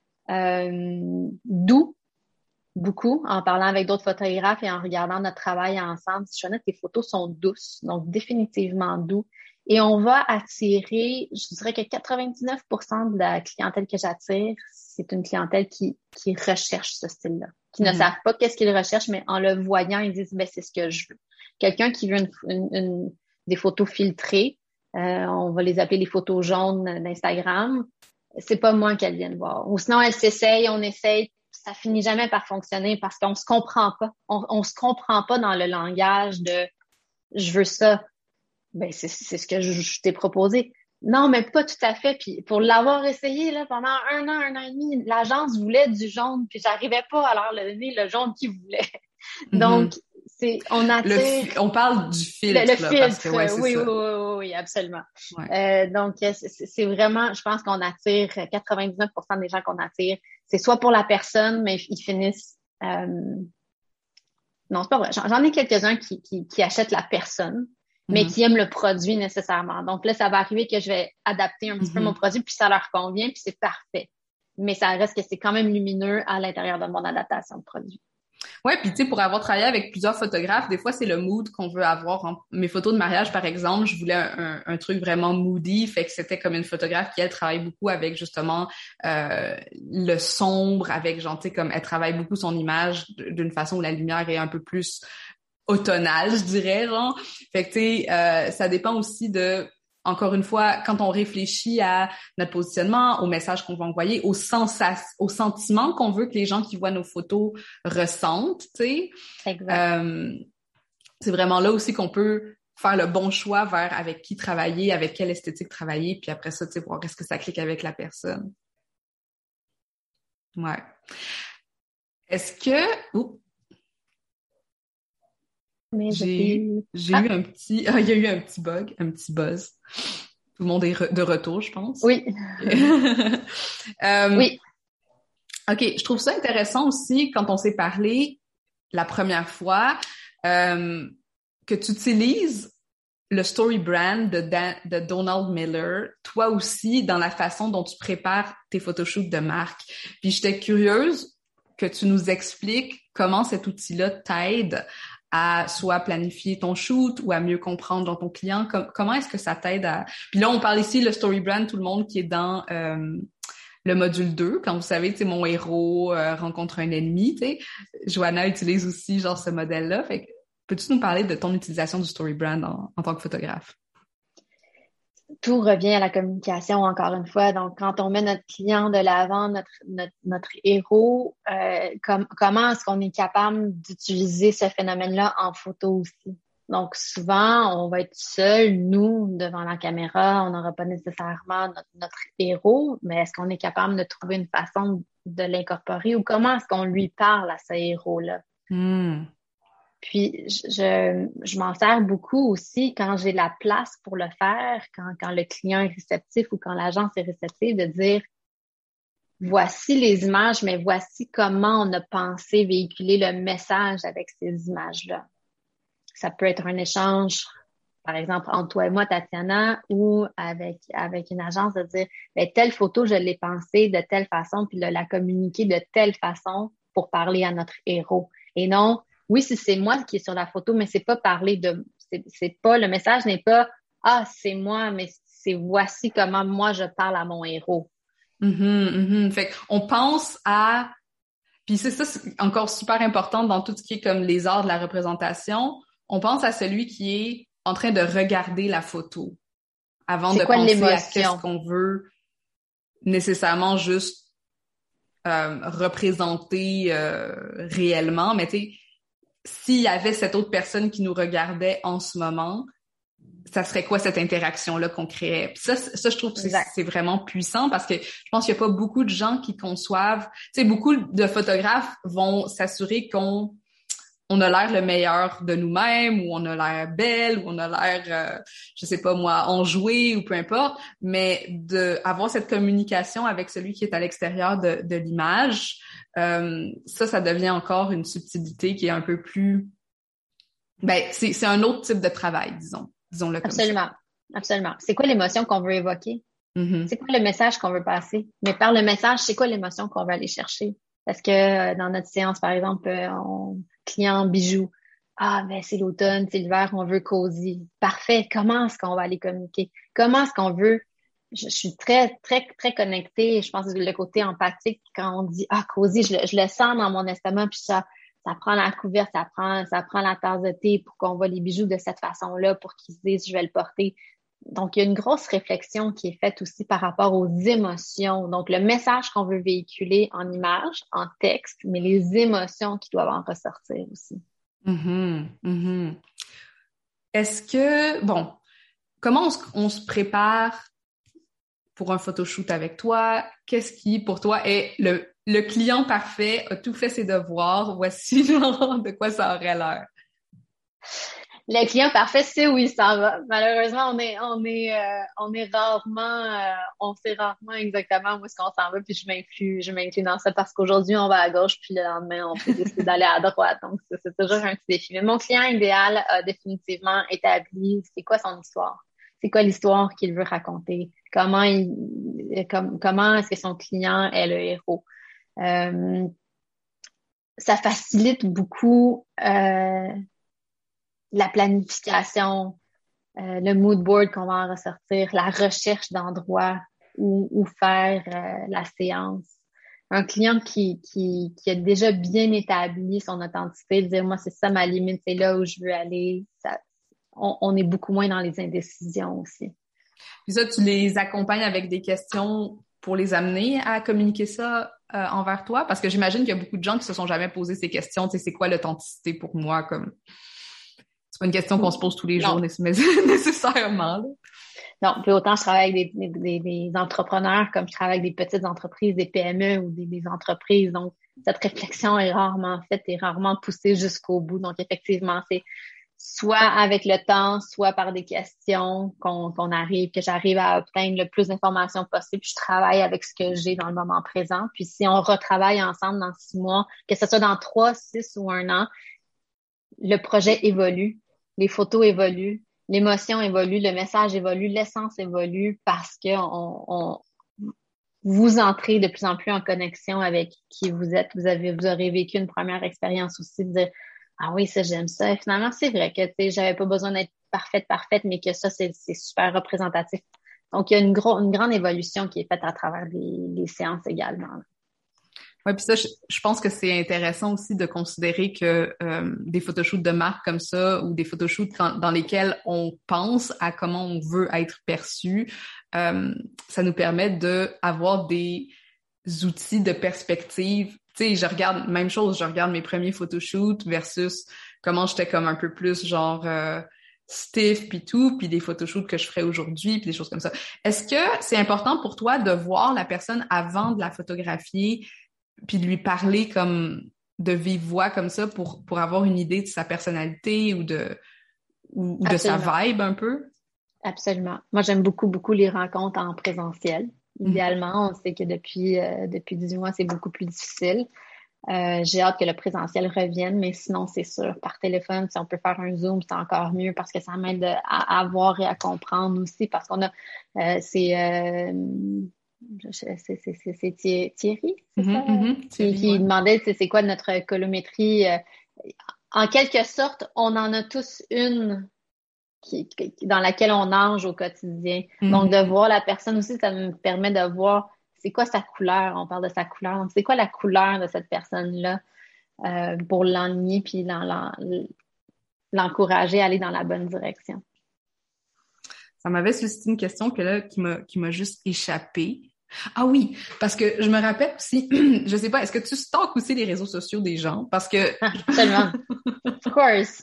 Speaker 1: doux, beaucoup, en parlant avec d'autres photographes et en regardant notre travail ensemble. Si je honnête, tes photos sont douces, donc définitivement doux. Et on va attirer, je dirais que 99% de la clientèle que j'attire, c'est une clientèle qui recherche ce style-là, qui ne savent pas qu'est-ce qu'ils recherchent, mais en le voyant, ils disent, ben, c'est ce que je veux. Quelqu'un qui veut des photos filtrées, on va les appeler les photos jaunes d'Instagram, c'est pas moi qu'elle vient de voir. Ou sinon, elle s'essaye, on essaye, ça finit jamais par fonctionner parce qu'on se comprend pas. On se comprend pas dans le langage de je veux ça. Ben, c'est ce que je t'ai proposé. Non, mais pas tout à fait. Puis pour l'avoir essayé là, pendant un an et demi, l'agence voulait du jaune, puis j'arrivais pas à leur donner le jaune qu'ils voulaient. Donc, on attire...
Speaker 2: On parle du filtre.
Speaker 1: Le filtre,
Speaker 2: parce que, ouais,
Speaker 1: oui, absolument.
Speaker 2: Ouais.
Speaker 1: Donc, c'est vraiment, je pense qu'on attire 99% des gens qu'on attire. C'est soit pour la personne, mais ils finissent... Non, c'est pas vrai. J'en ai quelques-uns qui achètent la personne, mais qui aiment le produit nécessairement. Donc là, ça va arriver que je vais adapter un petit peu mon produit, puis ça leur convient, puis c'est parfait. Mais ça reste que c'est quand même lumineux à l'intérieur de mon adaptation de produit.
Speaker 2: Ouais, puis tu sais, pour avoir travaillé avec plusieurs photographes, des fois c'est le mood qu'on veut avoir. Mes photos de mariage, par exemple, je voulais un truc vraiment moody, fait que c'était comme une photographe qui elle travaille beaucoup avec justement le sombre, avec genre tu sais comme elle travaille beaucoup son image d'une façon où la lumière est un peu plus automnale, je dirais, genre. Fait que tu sais, ça dépend aussi de encore une fois, quand on réfléchit à notre positionnement, au message qu'on veut envoyer, aux sentiments qu'on veut que les gens qui voient nos photos ressentent, tu sais.
Speaker 1: Exact.
Speaker 2: C'est vraiment là aussi qu'on peut faire le bon choix vers avec qui travailler, avec quelle esthétique travailler, puis après ça, tu sais, voir est-ce que ça clique avec la personne. Ouais. Est-ce que...
Speaker 1: Mais
Speaker 2: j'ai eu un petit... il y a eu un petit bug, un petit buzz. Tout le monde est de retour, je pense.
Speaker 1: Oui.
Speaker 2: Oui. OK, je trouve ça intéressant aussi quand on s'est parlé la première fois que tu utilises le story brand de Donald Miller, toi aussi, dans la façon dont tu prépares tes photoshoots de marque. Puis j'étais curieuse que tu nous expliques comment cet outil-là t'aide à soit planifier ton shoot ou à mieux comprendre ton client. Comment est-ce que ça t'aide à... Puis là, on parle ici, le story brand, tout le monde qui est dans le module 2, quand vous savez, tu sais, mon héros rencontre un ennemi, tu sais. Joanna utilise aussi genre ce modèle-là. Fait que, peux-tu nous parler de ton utilisation du story brand en tant que photographe?
Speaker 1: Tout revient à la communication, encore une fois. Donc, quand on met notre client de l'avant, notre héros, comment est-ce qu'on est capable d'utiliser ce phénomène-là en photo aussi? Donc, souvent, on va être seul, nous, devant la caméra. On n'aura pas nécessairement notre héros, mais est-ce qu'on est capable de trouver une façon de l'incorporer ou comment est-ce qu'on lui parle à ce héros-là? Puis, je m'en sers beaucoup aussi quand j'ai la place pour le faire, quand le client est réceptif ou quand l'agence est réceptive, de dire voici les images, mais voici comment on a pensé véhiculer le message avec ces images-là. Ça peut être un échange, par exemple, entre toi et moi, Tatiana, ou avec une agence de dire ben, telle photo, je l'ai pensée de telle façon, puis de la communiquer de telle façon pour parler à notre héros. Et non, oui, si c'est moi qui est sur la photo, mais c'est pas parler de, c'est pas, le message n'est pas, ah, c'est moi, mais c'est voici comment moi je parle à mon héros.
Speaker 2: Fait qu'on pense à, puis c'est ça, c'est encore super important dans tout ce qui est comme les arts de la représentation. On pense à celui qui est en train de regarder la photo avant de penser à qu'est-ce qu'on veut nécessairement juste représenter réellement, mais tu sais, s'il y avait cette autre personne qui nous regardait en ce moment, ça serait quoi cette interaction-là qu'on créait? Puis ça, je trouve que c'est vraiment puissant parce que je pense qu'il n'y a pas beaucoup de gens qui conçoivent... Tu sais, beaucoup de photographes vont s'assurer qu'on a l'air le meilleur de nous-mêmes, ou on a l'air belle, ou on a l'air, je sais pas moi, enjoué, ou peu importe, mais avoir cette communication avec celui qui est à l'extérieur de l'image, ça devient encore une subtilité qui est un peu plus... Ben, c'est un autre type de travail, disons-le comme ça.
Speaker 1: Absolument. C'est quoi l'émotion qu'on veut évoquer?
Speaker 2: Mm-hmm.
Speaker 1: C'est quoi le message qu'on veut passer? Mais par le message, c'est quoi l'émotion qu'on veut aller chercher? Parce que dans notre séance, par exemple, client bijoux, ben c'est l'automne, c'est l'hiver, on veut cosy. Parfait. Comment est-ce qu'on va aller communiquer? Comment est-ce qu'on veut? Je suis très, très, très connectée. Je pense que le côté empathique, quand on dit cosy, je le sens dans mon estomac, puis ça prend la couverte, ça prend la tasse de thé pour qu'on voit les bijoux de cette façon-là, pour qu'ils se disent je vais le porter. Donc, il y a une grosse réflexion qui est faite aussi par rapport aux émotions. Donc, le message qu'on veut véhiculer en image, en texte, mais les émotions qui doivent en ressortir aussi.
Speaker 2: Mm-hmm. Mm-hmm. Est-ce que, comment on se prépare pour un photoshoot avec toi? Qu'est-ce qui, pour toi, est le client parfait, a tout fait ses devoirs, voici genre de quoi ça aurait l'air?
Speaker 1: Le client parfait sait où il s'en va. Malheureusement, on sait rarement exactement où est-ce qu'on s'en va, puis je m'inclus dans ça parce qu'aujourd'hui, on va à gauche, puis le lendemain, on peut décider d'aller à droite. Donc, c'est toujours un petit défi. Mais mon client idéal a définitivement établi c'est quoi son histoire? C'est quoi l'histoire qu'il veut raconter? Comment est-ce que son client est le héros? Ça facilite beaucoup, la planification, le mood board qu'on va en ressortir, la recherche d'endroits où faire la séance. Un client qui a déjà bien établi son authenticité, dire moi c'est ça ma limite, c'est là où je veux aller. On est beaucoup moins dans les indécisions aussi.
Speaker 2: Puis ça, tu les accompagnes avec des questions pour les amener à communiquer ça envers toi? Parce que j'imagine qu'il y a beaucoup de gens qui se sont jamais posé ces questions. Tu sais, c'est quoi l'authenticité pour moi? Comme c'est pas une question qu'on se pose tous les jours nécessairement. Là.
Speaker 1: Non, puis autant je travaille avec des entrepreneurs comme je travaille avec des petites entreprises, des PME ou des entreprises. Donc, cette réflexion est rarement faite et rarement poussée jusqu'au bout. Donc, effectivement, c'est soit avec le temps, soit par des questions que j'arrive à obtenir le plus d'informations possible. Puis je travaille avec ce que j'ai dans le moment présent. Puis si on retravaille ensemble dans 6 mois, que ce soit dans 3, 6 ou 1 an, le projet évolue, les photos évoluent, l'émotion évolue, le message évolue, l'essence évolue parce que vous entrez de plus en plus en connexion avec qui vous êtes. Vous aurez vécu une première expérience aussi de dire ah oui, ça, j'aime ça. Et finalement, c'est vrai que, tu sais, j'avais pas besoin d'être parfaite, mais que ça, c'est super représentatif. Donc, il y a une grande évolution qui est faite à travers les séances également.
Speaker 2: Oui, puis ça, je pense que c'est intéressant aussi de considérer que des photoshoots de marque comme ça ou des photoshoots dans lesquels on pense à comment on veut être perçu, ça nous permet d'avoir des outils de perspective. Tu sais, je regarde mes premiers photoshoots versus comment j'étais comme un peu plus genre stiff puis tout, puis des photoshoots que je ferais aujourd'hui, puis des choses comme ça. Est-ce que c'est important pour toi de voir la personne avant de la photographier puis de lui parler comme de vive voix comme ça pour avoir une idée de sa personnalité ou de sa vibe un peu?
Speaker 1: Absolument. Moi, j'aime beaucoup, beaucoup les rencontres en présentiel. Idéalement, on sait que depuis 18 mois, c'est beaucoup plus difficile. J'ai hâte que le présentiel revienne, mais sinon, c'est sûr, par téléphone, si on peut faire un Zoom, c'est encore mieux parce que ça m'aide à voir et à comprendre aussi parce qu'on a, c'est Thierry, c'est ça? Qui demandait, c'est quoi notre colométrie. En quelque sorte, on en a tous une dans laquelle on nage au quotidien. Donc, de voir la personne aussi, ça me permet de voir c'est quoi sa couleur. On parle de sa couleur. Donc, c'est quoi la couleur de cette personne-là pour l'enligner puis l'encourager à aller dans la bonne direction.
Speaker 2: Ça m'avait suscité une question qui m'a juste échappé. Ah oui, parce que je me rappelle aussi, je sais pas, est-ce que tu stalks aussi les réseaux sociaux des gens?
Speaker 1: Ah, absolument. Of course.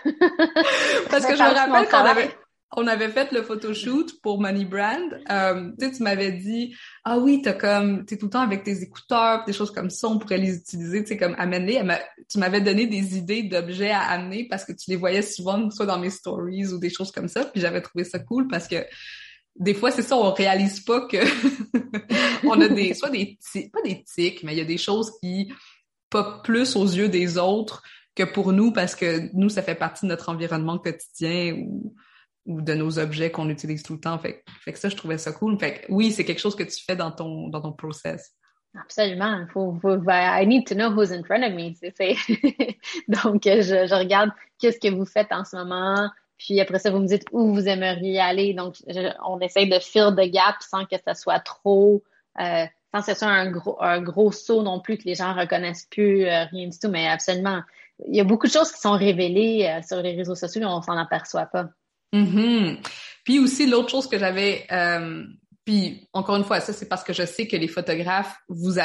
Speaker 1: Ça
Speaker 2: Parce
Speaker 1: fait
Speaker 2: que je me
Speaker 1: partie de mon
Speaker 2: rappelle
Speaker 1: travail.
Speaker 2: on avait fait le photoshoot pour Money Brand. Tu sais, tu m'avais dit, ah oui, t'es tout le temps avec tes écouteurs, pis des choses comme ça, on pourrait les utiliser, tu sais, comme amener. Tu m'avais donné des idées d'objets à amener parce que tu les voyais souvent, soit dans mes stories ou des choses comme ça. Puis j'avais trouvé ça cool parce que des fois, c'est ça, on réalise pas que on a soit pas des tics, mais il y a des choses qui pop plus aux yeux des autres que pour nous parce que nous, ça fait partie de notre environnement quotidien ou de nos objets qu'on utilise tout le temps. Fait que ça, je trouvais ça cool. Fait que oui, c'est quelque chose que tu fais dans ton process.
Speaker 1: Absolument. I need to know who's in front of me. Donc, je regarde qu'est-ce que vous faites en ce moment. Puis après ça, vous me dites où vous aimeriez aller. Donc, on essaye de fill the gap sans que ça soit trop, sans que ce soit un gros saut non plus, que les gens reconnaissent plus, rien du tout. Mais absolument, il y a beaucoup de choses qui sont révélées sur les réseaux sociaux et on s'en aperçoit pas.
Speaker 2: Mm-hmm. Puis aussi, l'autre chose que j'avais, puis encore une fois, ça c'est parce que je sais que les photographes, vous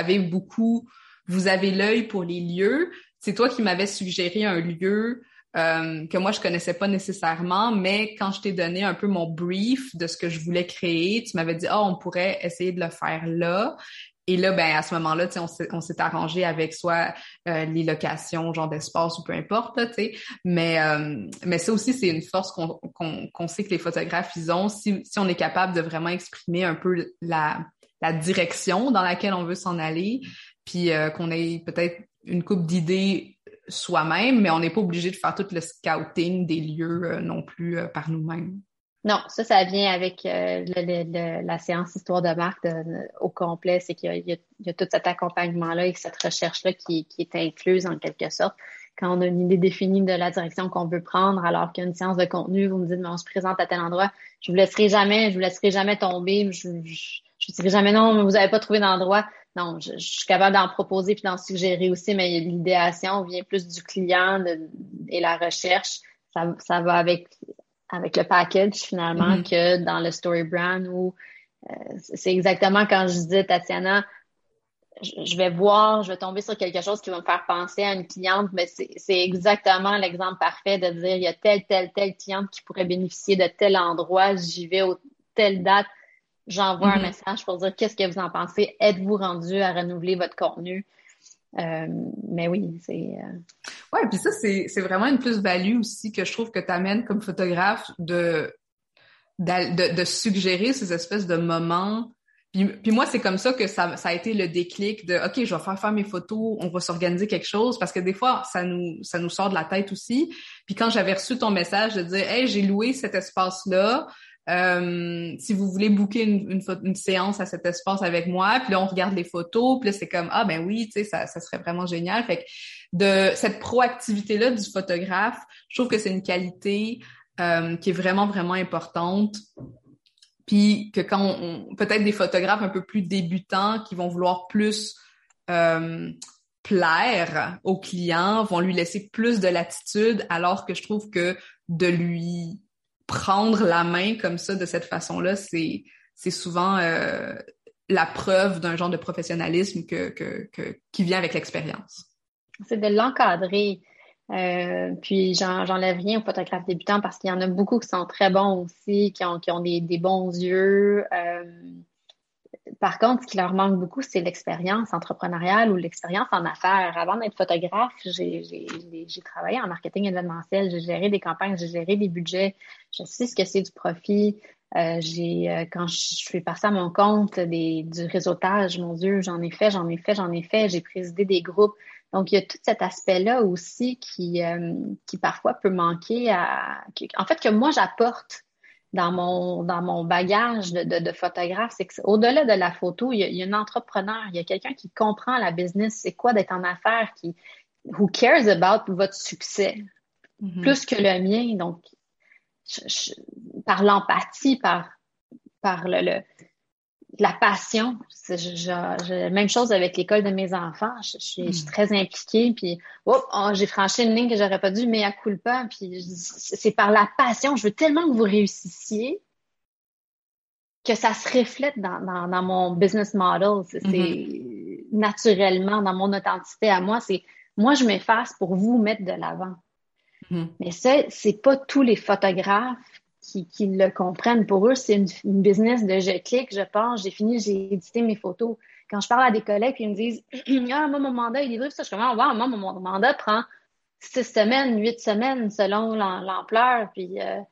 Speaker 2: avez l'œil pour les lieux. C'est toi qui m'avais suggéré un lieu que moi je connaissais pas nécessairement, mais quand je t'ai donné un peu mon brief de ce que je voulais créer, tu m'avais dit on pourrait essayer de le faire là. Et là, ben à ce moment-là, tu sais, on s'est arrangé avec soit les locations, genre d'espace ou peu importe, là, tu sais. Mais ça aussi, c'est une force qu'on sait que les photographes ils ont. Si on est capable de vraiment exprimer un peu la direction dans laquelle on veut s'en aller, puis qu'on ait peut-être une couple d'idées soi-même, mais on n'est pas obligé de faire tout le scouting des lieux non plus par nous-mêmes.
Speaker 1: Non, ça vient avec la séance Histoire de marque au complet. C'est qu'il y a tout cet accompagnement-là et cette recherche-là qui est incluse en quelque sorte. Quand on a une idée définie de la direction qu'on veut prendre, alors qu'une séance de contenu, vous me dites, mais on se présente à tel endroit, je vous laisserai jamais tomber, je dirai jamais non, mais vous n'avez pas trouvé d'endroit. Non, je suis capable d'en proposer puis d'en suggérer aussi, mais l'idéation vient plus du client et la recherche. Ça va avec le package finalement
Speaker 2: Mm-hmm.
Speaker 1: que dans le story brand où c'est exactement quand je disais Tatiana, je vais tomber sur quelque chose qui va me faire penser à une cliente, mais c'est exactement l'exemple parfait de dire il y a telle cliente qui pourrait bénéficier de tel endroit, j'y vais telle date, j'envoie un
Speaker 2: Mm-hmm.
Speaker 1: message pour dire qu'est-ce que vous en pensez, êtes-vous rendu à renouveler votre contenu? Mais oui, c'est...
Speaker 2: Ouais, puis ça, c'est vraiment une plus-value aussi que je trouve que tu amènes comme photographe de suggérer ces espèces de moments. Puis moi, c'est comme ça que ça a été le déclic de OK, je vais faire mes photos, on va s'organiser quelque chose parce que des fois, ça nous sort de la tête aussi. Puis quand j'avais reçu ton message de dire Hey, j'ai loué cet espace-là. Si vous voulez booker une séance à cet espace avec moi, puis là on regarde les photos, puis là c'est comme ah ben oui, tu sais ça serait vraiment génial. Fait que de cette proactivité-là du photographe, je trouve que c'est une qualité qui est vraiment vraiment importante. Puis que quand peut-être des photographes un peu plus débutants qui vont vouloir plus plaire au client, vont lui laisser plus de latitude, alors que je trouve que de lui prendre la main comme ça, de cette façon-là, c'est souvent la preuve d'un genre de professionnalisme qui vient avec l'expérience.
Speaker 1: C'est de l'encadrer. Puis j'enlève rien aux photographes débutants parce qu'il y en a beaucoup qui sont très bons aussi, qui ont des bons yeux. Par contre, ce qui leur manque beaucoup, c'est l'expérience entrepreneuriale ou l'expérience en affaires. Avant d'être photographe, j'ai travaillé en marketing événementiel, j'ai géré des campagnes, j'ai géré des budgets, je sais ce que c'est du profit. Quand je suis passée à mon compte du réseautage, mon Dieu, j'en ai fait, j'ai présidé des groupes. Donc, il y a tout cet aspect-là aussi qui parfois peut manquer en fait, que moi j'apporte dans mon bagage de photographe, c'est que au-delà de la photo, il y a un entrepreneur, il y a quelqu'un qui comprend la business, c'est quoi d'être en affaires, who cares about votre succès, plus que le mien. Donc, par l'empathie, par la passion. Même chose avec l'école de mes enfants. Je suis très impliquée, puis j'ai franchi une ligne que j'aurais pas dû, mais à culpa. Puis c'est par la passion. Je veux tellement que vous réussissiez que ça se reflète dans mon business model. C'est naturellement dans mon authenticité à moi. C'est moi, je m'efface pour vous mettre de l'avant. Mais ça, c'est pas tous les photographes qui le comprennent. Pour eux, c'est une business de je clique, je pense, j'ai fini, j'ai édité mes photos. Quand je parle à des collègues, ils me disent ah, moi, mon mandat est livré, ça, je suis comme wow, moi, mon mandat prend 6 semaines, 8 semaines selon l'ampleur. Puis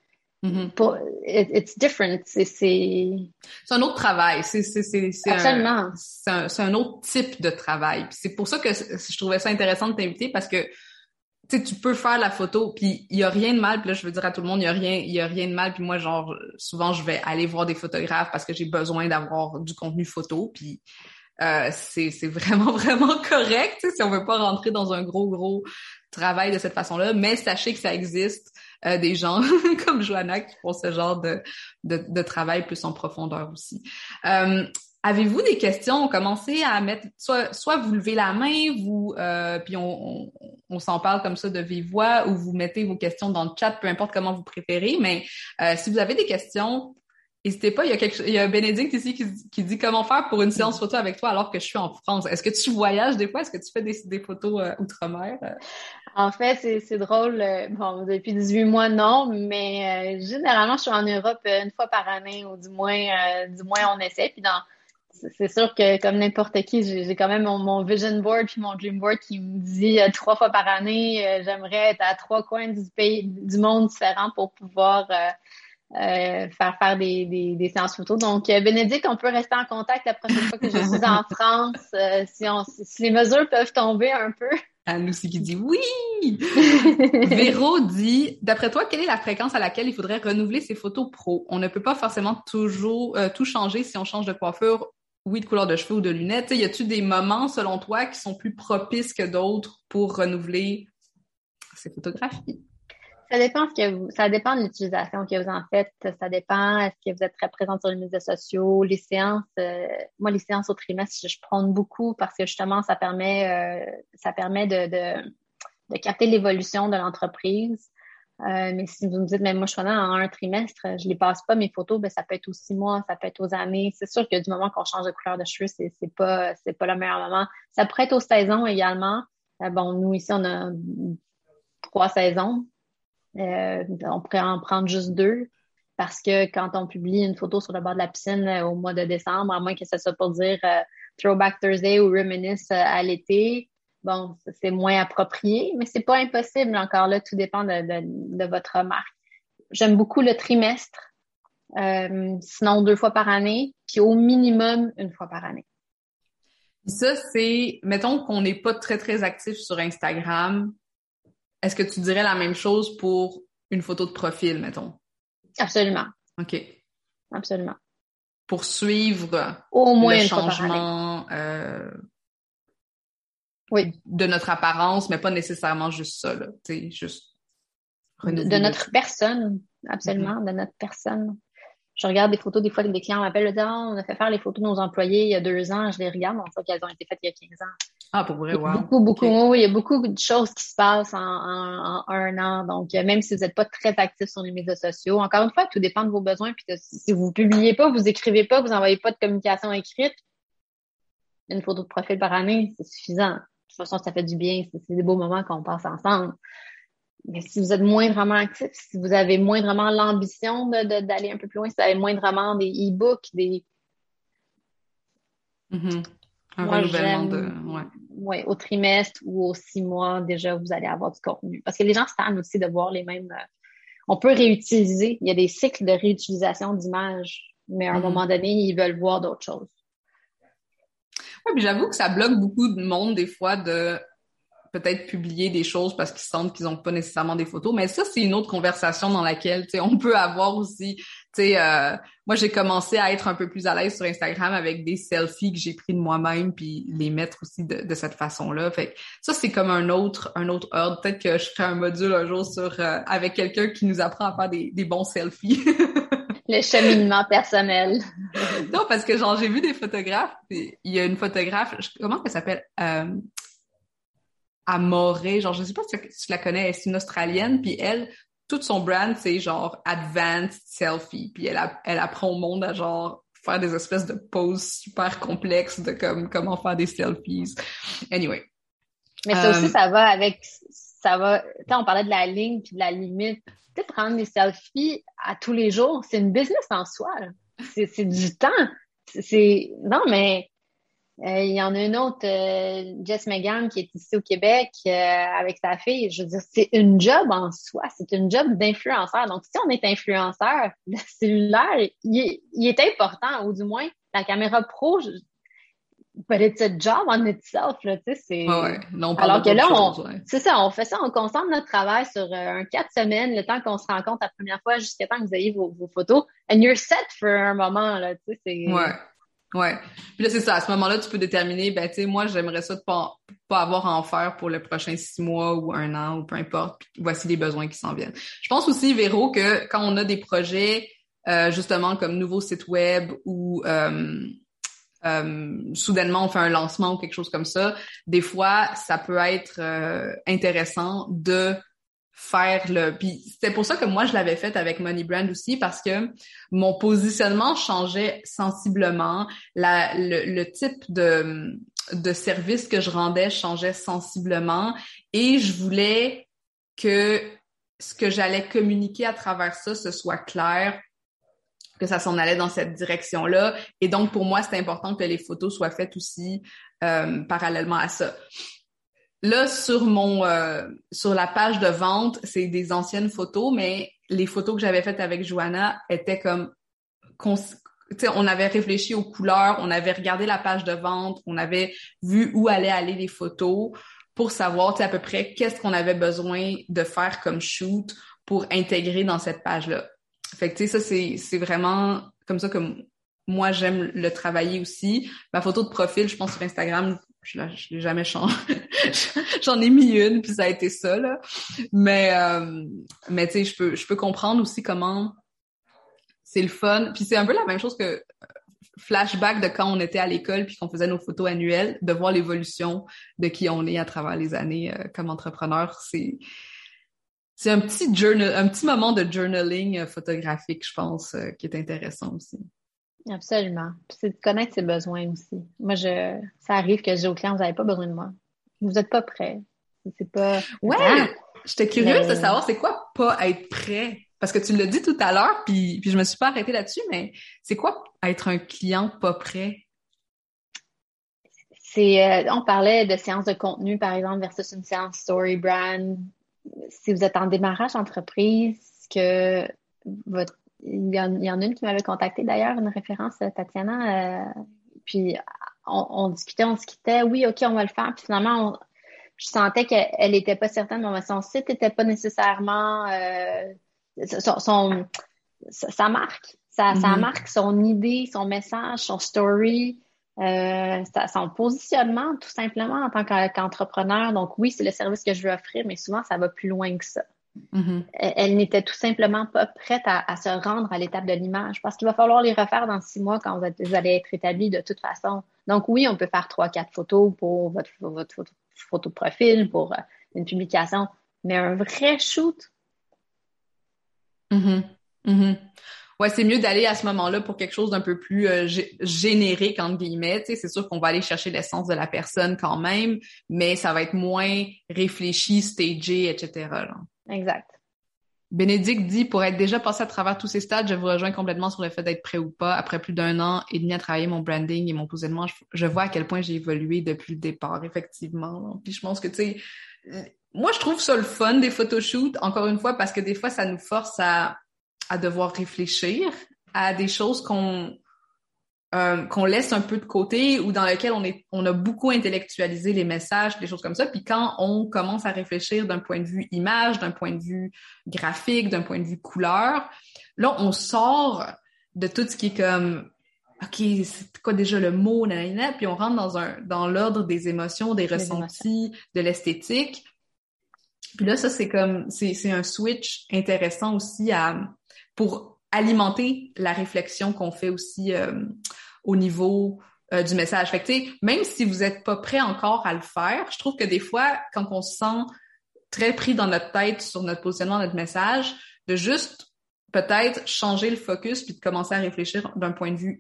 Speaker 1: it's different. C'est
Speaker 2: un autre travail.
Speaker 1: Absolument.
Speaker 2: C'est un autre type de travail. Puis c'est pour ça que je trouvais ça intéressant de t'inviter parce que tu sais, tu peux faire la photo, puis il y a rien de mal, puis là, je veux dire à tout le monde, il y a rien de mal, puis moi, genre, souvent, je vais aller voir des photographes parce que j'ai besoin d'avoir du contenu photo, puis c'est vraiment, vraiment correct, tu sais, si on veut pas rentrer dans un gros travail de cette façon-là, mais sachez que ça existe des gens comme Joanna qui font ce genre de travail plus en profondeur aussi. Avez-vous des questions? Commencez à mettre, soit vous levez la main, vous, puis on s'en parle comme ça de vive voix, ou vous mettez vos questions dans le chat, peu importe comment vous préférez. Mais si vous avez des questions, n'hésitez pas. Il y a Bénédicte ici qui dit comment faire pour une séance photo avec toi alors que je suis en France. Est-ce que tu voyages des fois? Est-ce que tu fais des photos outre-mer?
Speaker 1: En fait, c'est drôle. Bon, depuis 18 mois, non, mais généralement, je suis en Europe une fois par année, ou du moins on essaie. Puis c'est sûr que comme n'importe qui, j'ai quand même mon vision board puis mon dream board qui me dit 3 fois par année, j'aimerais être à 3 coins du monde différents pour pouvoir faire des séances photos. Donc, Bénédicte, on peut rester en contact la prochaine fois que je suis en France, si les mesures peuvent tomber un peu.
Speaker 2: Anne aussi qui dit oui! Véro dit, d'après toi, quelle est la fréquence à laquelle il faudrait renouveler ses photos pro? On ne peut pas forcément toujours tout changer si on change de coiffure, oui, de couleur de cheveux ou de lunettes. T'sais, y a-tu des moments, selon toi, qui sont plus propices que d'autres pour renouveler ces photographies?
Speaker 1: Ça dépend ça dépend de l'utilisation que vous en faites. Ça dépend, est-ce que vous êtes très présent sur les médias sociaux, les séances. Moi, les séances au trimestre, je prône beaucoup parce que justement, ça permet de capter l'évolution de l'entreprise. Mais si vous me dites, mais moi, je suis en un trimestre, je les passe pas mes photos, ben ça peut être aux 6 mois, ça peut être aux années. C'est sûr que du moment qu'on change de couleur de cheveux, c'est pas le meilleur moment. Ça pourrait être aux saisons également. Bon, nous ici, on a 3 saisons. On pourrait en prendre juste 2 parce que quand on publie une photo sur le bord de la piscine au mois de décembre, à moins que ce soit pour dire Throwback Thursday ou Reminisce à l'été, bon, c'est moins approprié, mais c'est pas impossible. Encore là, tout dépend de votre remarque. J'aime beaucoup le trimestre, sinon 2 fois par année, puis au minimum 1 fois par année.
Speaker 2: Ça, c'est, mettons qu'on n'est pas très, très actif sur Instagram. Est-ce que tu dirais la même chose pour une photo de profil, mettons?
Speaker 1: Absolument.
Speaker 2: OK.
Speaker 1: Absolument.
Speaker 2: Pour suivre
Speaker 1: au moins
Speaker 2: le
Speaker 1: une
Speaker 2: changement
Speaker 1: oui.
Speaker 2: de notre apparence, mais pas nécessairement juste ça, là. Tu sais, juste
Speaker 1: de notre personne. Absolument, de notre personne. Je regarde des photos, des fois, des clients m'appellent, disent, on a fait faire les photos de nos employés il y a 2 ans. Je les regarde, on sait qu'elles ont été faites il y a 15 ans.
Speaker 2: Ah, pour vrai, wow.
Speaker 1: Beaucoup. Okay. Il y a beaucoup de choses qui se passent en 1 an. Donc, même si vous n'êtes pas très actif sur les médias sociaux, encore une fois, tout dépend de vos besoins. Puis si vous publiez pas, vous écrivez pas, vous envoyez pas de communication écrite, une photo de profil par année, c'est suffisant. De toute façon, ça fait du bien. C'est des beaux moments qu'on passe ensemble. Mais si vous êtes moindrement actif, si vous avez moindrement l'ambition d'aller un peu plus loin, si vous avez moindrement des e-books, des...
Speaker 2: Un renouvellement
Speaker 1: ouais, au trimestre ou aux 6 mois, déjà, vous allez avoir du contenu. Parce que les gens se tannent aussi de voir les mêmes... on peut réutiliser. Il y a des cycles de réutilisation d'images, mais à un moment donné, ils veulent voir d'autres choses.
Speaker 2: Oui, puis j'avoue que ça bloque beaucoup de monde, des fois, de peut-être publier des choses parce qu'ils sentent qu'ils n'ont pas nécessairement des photos. Mais ça, c'est une autre conversation dans laquelle, tu sais, on peut avoir aussi, tu sais, moi, j'ai commencé à être un peu plus à l'aise sur Instagram avec des selfies que j'ai pris de moi-même puis les mettre aussi de cette façon-là. Fait que ça, c'est comme un autre ordre. Peut-être que je ferai un module un jour sur avec quelqu'un qui nous apprend à faire des bons selfies.
Speaker 1: Le cheminement personnel.
Speaker 2: Non, parce que genre, j'ai vu des photographes. Il y a une photographe, comment elle s'appelle? Amoré, genre, je sais pas si tu la connais, c'est une Australienne, puis elle, toute son brand, c'est genre advanced selfie, puis elle apprend au monde à genre faire des espèces de poses super complexes de comme comment faire des selfies. Anyway.
Speaker 1: Mais ça aussi, ça va, tu sais, on parlait de la ligne puis de la limite. Tu sais, prendre des selfies à tous les jours, c'est une business en soi, là. C'est du temps. Non, mais il y en a une autre, Jess Megan, qui est ici au Québec avec sa fille. Je veux dire, c'est une job en soi. C'est une job d'influenceur. Donc, si on est influenceur, le cellulaire, il est important, ou du moins, la caméra pro, but it's a job on itself, là, tu sais, c'est...
Speaker 2: Ouais. Non, on
Speaker 1: alors que là,
Speaker 2: ouais.
Speaker 1: c'est ça, on fait ça, on concentre notre travail sur 4 semaines, le temps qu'on se rencontre la première fois, jusqu'à temps que vous ayez vos photos, and you're set for un moment, là, tu sais, c'est...
Speaker 2: Ouais. Ouais. Puis là, c'est ça. À ce moment-là, tu peux déterminer, ben, tu sais, moi, j'aimerais ça de pas avoir à en faire pour les prochains 6 mois ou 1 an ou peu importe. Puis voici les besoins qui s'en viennent. Je pense aussi, Véro, que quand on a des projets, justement, comme nouveau site web ou soudainement on fait un lancement ou quelque chose comme ça, des fois, ça peut être intéressant de faire puis c'était pour ça que moi je l'avais fait avec Money Brand aussi, parce que mon positionnement changeait sensiblement, le type de service que je rendais changeait sensiblement, et je voulais que ce que j'allais communiquer à travers ça, ce soit clair, que ça s'en allait dans cette direction-là. Et donc, pour moi, c'est important que les photos soient faites aussi parallèlement à ça. Là, sur la page de vente, c'est des anciennes photos, mais les photos que j'avais faites avec Joanna étaient comme... T'sais, on avait réfléchi aux couleurs, on avait regardé la page de vente, on avait vu où allaient aller les photos pour savoir à peu près qu'est-ce qu'on avait besoin de faire comme shoot pour intégrer dans cette page-là. Fait que tu sais, ça, c'est vraiment comme ça que moi, j'aime le travailler aussi. Ma photo de profil, je pense sur Instagram, je l'ai jamais changé. J'en ai mis une, puis ça a été ça, là. Mais tu sais, je peux comprendre aussi comment c'est le fun. Puis c'est un peu la même chose que flashback de quand on était à l'école puis qu'on faisait nos photos annuelles, de voir l'évolution de qui on est à travers les années comme entrepreneur. C'est un petit moment de journaling photographique, je pense, qui est intéressant aussi.
Speaker 1: Absolument. Puis c'est de connaître ses besoins aussi. Moi, ça arrive que je dis aux clients, vous n'avez pas besoin de moi. Vous n'êtes pas prêts. C'est pas...
Speaker 2: Ouais! J'étais curieuse de savoir c'est quoi pas être prêt. Parce que tu l'as dit tout à l'heure, puis je me suis pas arrêtée là-dessus, mais c'est quoi être un client pas prêt?
Speaker 1: On parlait de séance de contenu, par exemple, versus une séance story brand. Si vous êtes en démarrage d'entreprise, il y en a une qui m'avait contacté d'ailleurs, une référence, Tatiana, puis on discutait, oui, OK, on va le faire, puis finalement, je sentais qu'elle n'était pas certaine, mais son site n'était pas nécessairement sa marque, sa marque, son idée, son message, son story, son positionnement, tout simplement, en tant qu'entrepreneur. Donc oui, c'est le service que je veux offrir, mais souvent, ça va plus loin que ça.
Speaker 2: Mm-hmm.
Speaker 1: Elle n'était tout simplement pas prête à se rendre à l'étape de l'image, parce qu'il va falloir les refaire dans 6 mois quand vous allez être établi de toute façon. Donc oui, on peut faire 3-4 photos pour votre photo de profil, pour une publication, mais un vrai shoot.
Speaker 2: Mm-hmm. Mm-hmm. Ouais, c'est mieux d'aller à ce moment-là pour quelque chose d'un peu plus générique, entre guillemets. Tu sais, c'est sûr qu'on va aller chercher l'essence de la personne quand même, mais ça va être moins réfléchi, stagé, etc. Là.
Speaker 1: Exact.
Speaker 2: Bénédicte dit, pour être déjà passé à travers tous ces stades, je vous rejoins complètement sur le fait d'être prêt ou pas. Après plus d'1 an et demi à travailler mon branding et mon positionnement, je vois à quel point j'ai évolué depuis le départ, effectivement. Puis je pense que, tu sais, moi, je trouve ça le fun des photoshoots, encore une fois, parce que des fois, ça nous force à devoir réfléchir à des choses qu'on laisse un peu de côté ou dans lesquelles on a beaucoup intellectualisé les messages, des choses comme ça. Puis quand on commence à réfléchir d'un point de vue image, d'un point de vue graphique, d'un point de vue couleur, là, on sort de tout ce qui est comme OK, c'est quoi déjà le mot, nanana, puis on rentre dans l'ordre des émotions, des ressentis, de l'esthétique. Puis là, ça, c'est un switch intéressant aussi pour alimenter la réflexion qu'on fait aussi au niveau du message. Fait que, tu sais, même si vous n'êtes pas prêt encore à le faire, je trouve que des fois, quand on se sent très pris dans notre tête sur notre positionnement, notre message, de juste peut-être changer le focus puis de commencer à réfléchir d'un point de vue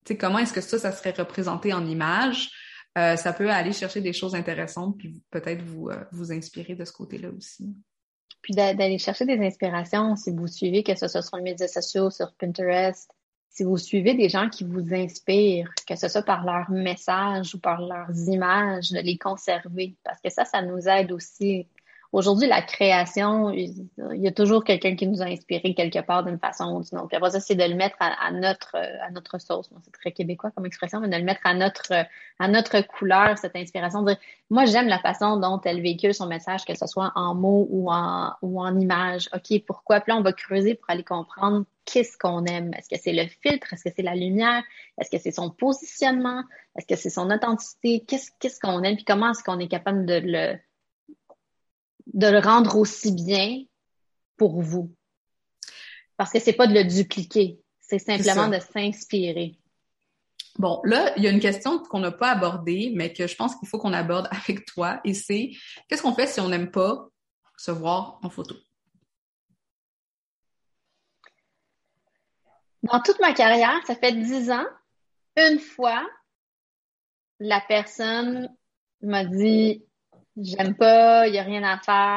Speaker 2: Tu sais, comment est-ce que ça serait représenté en images? Ça peut aller chercher des choses intéressantes, puis peut-être vous inspirer de ce côté-là aussi.
Speaker 1: Puis d'aller chercher des inspirations, si vous suivez, que ce soit sur les médias sociaux, sur Pinterest, si vous suivez des gens qui vous inspirent, que ce soit par leurs messages ou par leurs images, de les conserver. Parce que ça nous aide aussi. Aujourd'hui, la création, il y a toujours quelqu'un qui nous a inspiré quelque part d'une façon ou d'une autre. Puis après ça, c'est de le mettre à notre sauce. Bon, c'est très québécois comme expression, mais de le mettre à notre couleur, cette inspiration. Moi, j'aime la façon dont elle véhicule son message, que ce soit en mots ou en images. OK, pourquoi? Puis là, on va creuser pour aller comprendre qu'est-ce qu'on aime. Est-ce que c'est le filtre? Est-ce que c'est la lumière? Est-ce que c'est son positionnement? Est-ce que c'est son authenticité? Qu'est-ce qu'on aime? Puis comment est-ce qu'on est capable de le rendre aussi bien pour vous? Parce que c'est pas de le dupliquer. C'est simplement de s'inspirer.
Speaker 2: Bon, là, il y a une question qu'on n'a pas abordée, mais que je pense qu'il faut qu'on aborde avec toi, et c'est qu'est-ce qu'on fait si on n'aime pas se voir en photo?
Speaker 1: Dans toute ma carrière, ça fait 10 ans, une fois, la personne m'a dit « J'aime pas, il n'y a rien à faire. »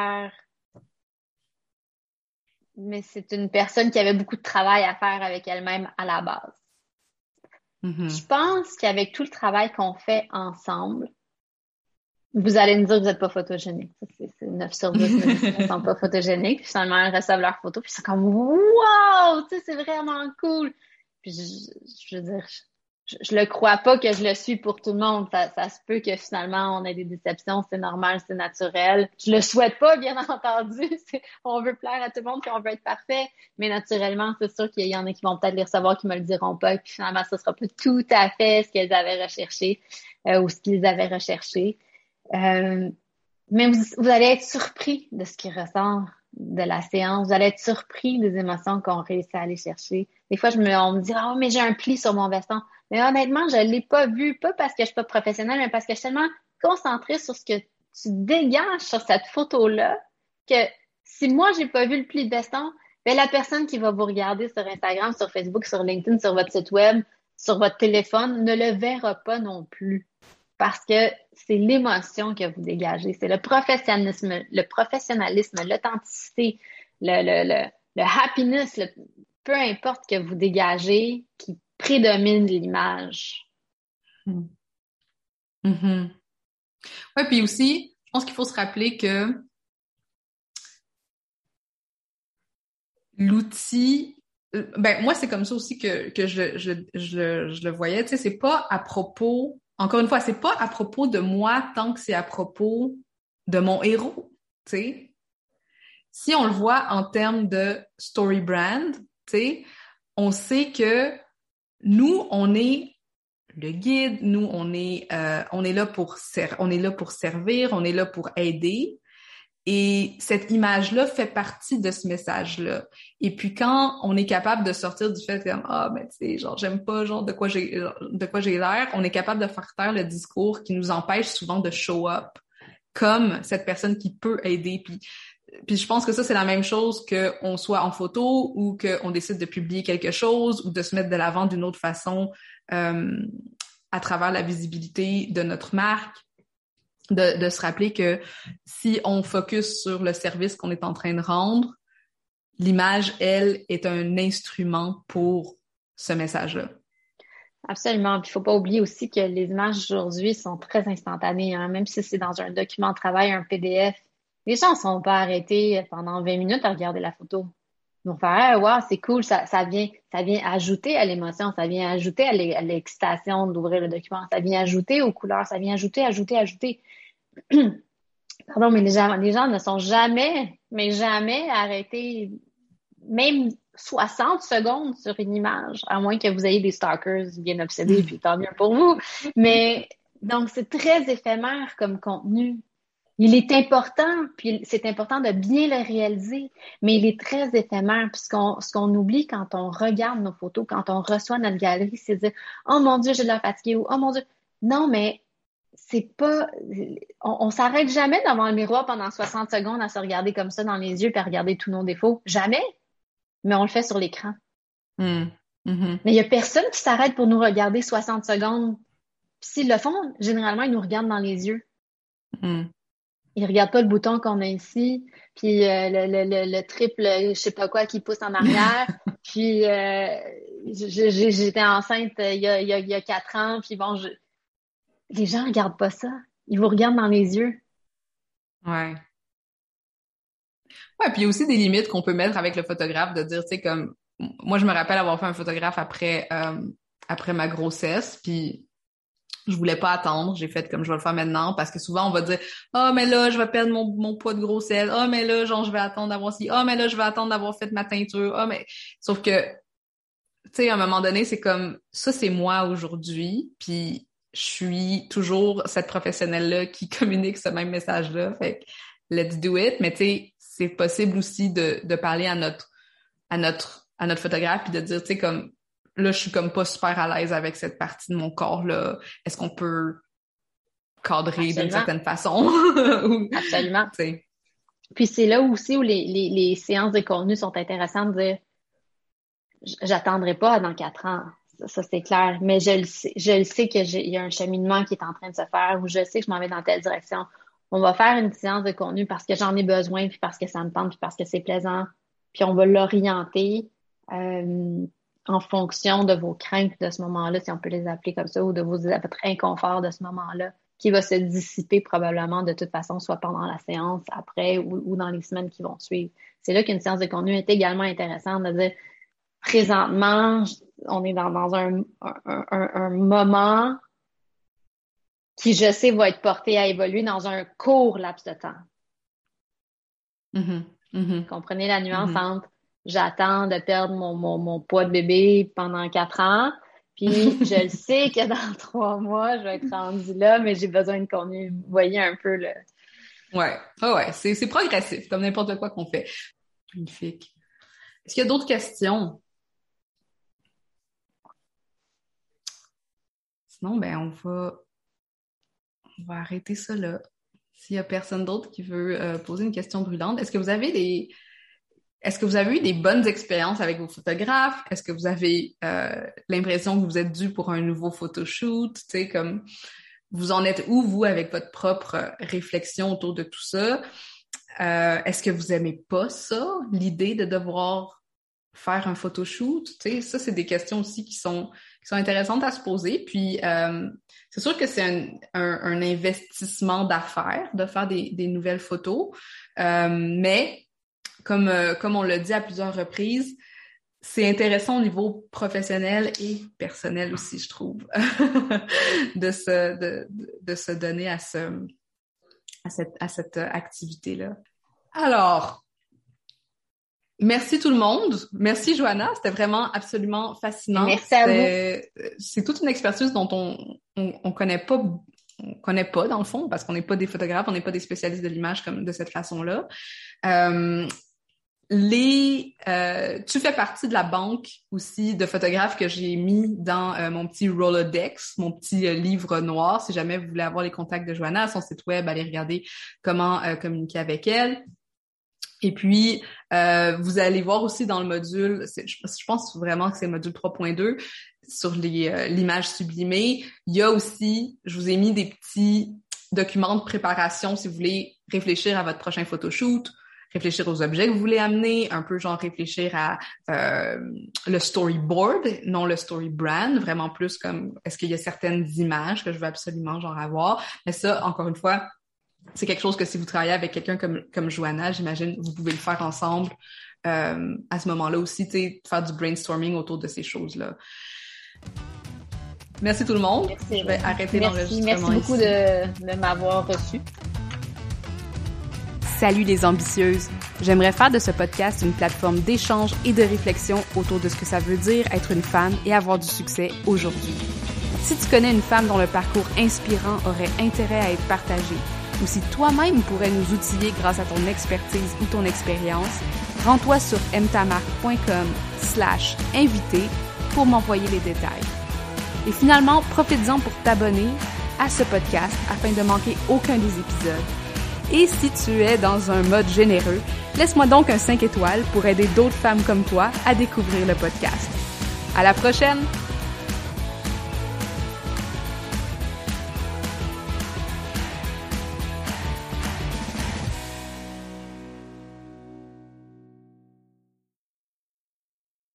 Speaker 1: Mais c'est une personne qui avait beaucoup de travail à faire avec elle-même à la base. Je pense qu'avec tout le travail qu'on fait ensemble, vous allez me dire que vous n'êtes pas photogénique. C'est 9 sur 10 me disent qu'ils ne sont pas photogéniques. Puis finalement, elles reçoivent leurs photos. Puis c'est comme « Wow! Tu sais, c'est vraiment cool! » Puis je veux dire, je le crois pas que je le suis pour tout le monde. Ça se peut que finalement, on ait des déceptions. C'est normal, c'est naturel. Je le souhaite pas, bien entendu. On veut plaire à tout le monde puis on veut être parfait. Mais naturellement, c'est sûr qu'il y en a qui vont peut-être les recevoir, qui me le diront pas. Et puis finalement, ce sera pas tout à fait ce qu'elles avaient recherché ou ce qu'ils avaient recherché. Mais vous allez être surpris de ce qui ressort de la séance. Vous allez être surpris des émotions qu'on réussit à aller chercher. Des fois, on me dit « Ah, mais j'ai un pli sur mon veston. » Mais honnêtement, je l'ai pas vu, pas parce que je suis pas professionnelle, mais parce que je suis tellement concentrée sur ce que tu dégages sur cette photo-là que si moi, j'ai pas vu le pli de veston, ben la personne qui va vous regarder sur Instagram, sur Facebook, sur LinkedIn, sur votre site web, sur votre téléphone, ne le verra pas non plus. Parce que c'est l'émotion que vous dégagez. C'est le professionnalisme, l'authenticité, le happiness, peu importe que vous dégagez, qui prédomine l'image.
Speaker 2: Oui, puis aussi, je pense qu'il faut se rappeler que l'outil, moi, c'est comme ça aussi que je le voyais. Tu sais, c'est pas à propos, encore une fois, c'est pas à propos de moi tant que c'est à propos de mon héros, tu sais. Si on le voit en termes de story brand, tu sais, on sait que nous, on est le guide, nous, on est là pour servir, on est là pour aider. Et cette image-là fait partie de ce message-là. Et puis quand on est capable de sortir du fait comme mais tu sais, genre j'aime pas genre de quoi j'ai l'air, on est capable de faire taire le discours qui nous empêche souvent de show up comme cette personne qui peut aider. Puis je pense que ça c'est la même chose qu'on soit en photo ou qu'on décide de publier quelque chose ou de se mettre de l'avant d'une autre façon à travers la visibilité de notre marque. De se rappeler que si on focus sur le service qu'on est en train de rendre, l'image, elle, est un instrument pour ce message-là.
Speaker 1: Absolument. Puis il faut pas oublier aussi que les images aujourd'hui sont très instantanées, hein? Même si c'est dans un document de travail, un PDF. Les gens ne sont pas arrêtés pendant 20 minutes à regarder la photo. Ils vont faire wow, c'est cool, ça vient ajouter à l'émotion, ça vient ajouter à l'excitation d'ouvrir le document, ça vient ajouter aux couleurs, ça vient ajouter. Pardon, mais les gens ne sont jamais, mais jamais arrêtés, même 60 secondes sur une image, à moins que vous ayez des stalkers bien obsédés, puis tant mieux pour vous. Mais donc, c'est très éphémère comme contenu. Il est important, puis c'est important de bien le réaliser, mais il est très éphémère. Puis ce qu'on oublie quand on regarde nos photos, quand on reçoit notre galerie, c'est de dire « Oh mon Dieu, j'ai de l'air fatiguée » ou « Oh mon Dieu ». Non, mais c'est pas... On s'arrête jamais devant le miroir pendant 60 secondes à se regarder comme ça dans les yeux puis à regarder tous nos défauts. Jamais. Mais on le fait sur l'écran.
Speaker 2: Mm-hmm.
Speaker 1: Mais il y a personne qui s'arrête pour nous regarder 60 secondes. Puis s'ils le font, généralement, ils nous regardent dans les yeux.
Speaker 2: Mm.
Speaker 1: Ils regardent pas le bouton qu'on a ici, puis le triple, je sais pas quoi, qui pousse en arrière. Puis j'étais enceinte il y a 4 ans, puis bon, les gens regardent pas ça. Ils vous regardent dans les yeux.
Speaker 2: Ouais. Ouais, puis il y a aussi des limites qu'on peut mettre avec le photographe, de dire, tu sais, comme, moi, je me rappelle avoir fait un photographe après ma grossesse, puis je voulais pas attendre. J'ai fait comme je vais le faire maintenant parce que souvent on va dire mais là je vais perdre mon poids de grossesse. Mais là genre je vais attendre d'avoir ci. Mais là je vais attendre d'avoir fait ma teinture. Mais sauf que tu sais à un moment donné c'est comme ça c'est moi aujourd'hui puis je suis toujours cette professionnelle là qui communique ce même message là. Fait que let's do it. Mais tu sais c'est possible aussi de parler à notre photographe puis de dire tu sais comme là, je suis comme pas super à l'aise avec cette partie de mon corps-là. Est-ce qu'on peut cadrer d'une certaine façon?
Speaker 1: Absolument.
Speaker 2: T'sais.
Speaker 1: Puis c'est là aussi où les séances de contenu sont intéressantes de dire j'attendrai pas dans 4 ans. Ça c'est clair. Mais je le sais qu'il y a un cheminement qui est en train de se faire où je sais que je m'en vais dans telle direction. On va faire une séance de contenu parce que j'en ai besoin, puis parce que ça me tente, puis parce que c'est plaisant. Puis on va l'orienter en fonction de vos craintes de ce moment-là, si on peut les appeler comme ça, ou de votre inconfort de ce moment-là, qui va se dissiper probablement de toute façon, soit pendant la séance, après, ou dans les semaines qui vont suivre. C'est là qu'une séance de contenu est également intéressante de dire, présentement, on est dans un moment qui, je sais, va être porté à évoluer dans un court laps de temps.
Speaker 2: Mm-hmm. Mm-hmm.
Speaker 1: Comprenez la nuance entre j'attends de perdre mon poids de bébé pendant 4 ans, puis je le sais que dans 3 mois, je vais être rendue là, mais j'ai besoin de contenu. Vous voyez un peu le...
Speaker 2: Ouais, ouais, c'est progressif, comme n'importe quoi qu'on fait. Magnifique. Est-ce qu'il y a d'autres questions? Sinon, ben on va arrêter ça là. S'il y a personne d'autre qui veut poser une question brûlante, est-ce que vous avez eu des bonnes expériences avec vos photographes? Est-ce que vous avez l'impression que vous êtes dû pour un nouveau photoshoot? Tu sais, comme vous en êtes où, vous, avec votre propre réflexion autour de tout ça? Est-ce que vous aimez pas ça, l'idée de devoir faire un photoshoot? Tu sais, ça, c'est des questions aussi qui sont intéressantes à se poser. Puis, c'est sûr que c'est un investissement d'affaires de faire des nouvelles photos, mais comme on l'a dit à plusieurs reprises, c'est intéressant au niveau professionnel et personnel aussi, je trouve, de se donner à cette activité-là. Alors, merci tout le monde. Merci Johanna, c'était vraiment absolument fascinant.
Speaker 1: Merci à vous.
Speaker 2: C'est toute une expertise dont on connaît pas. On connaît pas dans le fond parce qu'on n'est pas des photographes, on n'est pas des spécialistes de l'image comme de cette façon-là. Tu fais partie de la banque aussi de photographes que j'ai mis dans mon petit Rolodex, mon petit livre noir. Si jamais vous voulez avoir les contacts de Johanna, son site web, allez regarder comment communiquer avec elle. Et puis, vous allez voir aussi dans le module, je pense vraiment que c'est le module 3.2, sur l'image sublimée. Il y a aussi, je vous ai mis des petits documents de préparation si vous voulez réfléchir à votre prochain photoshoot, réfléchir aux objets que vous voulez amener, un peu genre réfléchir à le storyboard, non le story brand, vraiment plus comme est-ce qu'il y a certaines images que je veux absolument genre avoir. Mais ça, encore une fois, c'est quelque chose que si vous travaillez avec quelqu'un comme Johanna, j'imagine, vous pouvez le faire ensemble à ce moment-là aussi, tu sais, faire du brainstorming autour de ces choses-là. Merci tout le monde.
Speaker 1: Merci.
Speaker 2: Je vais arrêter l'enregistrement.
Speaker 1: Merci beaucoup de m'avoir reçu.
Speaker 2: Salut les ambitieuses! J'aimerais faire de ce podcast une plateforme d'échange et de réflexion autour de ce que ça veut dire être une femme et avoir du succès aujourd'hui. Si tu connais une femme dont le parcours inspirant aurait intérêt à être partagé, ou si toi-même pourrais nous outiller grâce à ton expertise ou ton expérience, rends-toi sur mtamarque.com/invité pour m'envoyer les détails. Et finalement, profites-en pour t'abonner à ce podcast afin de manquer aucun des épisodes. Et si tu es dans un mode généreux, laisse-moi donc un 5 étoiles pour aider d'autres femmes comme toi à découvrir le podcast. À la prochaine!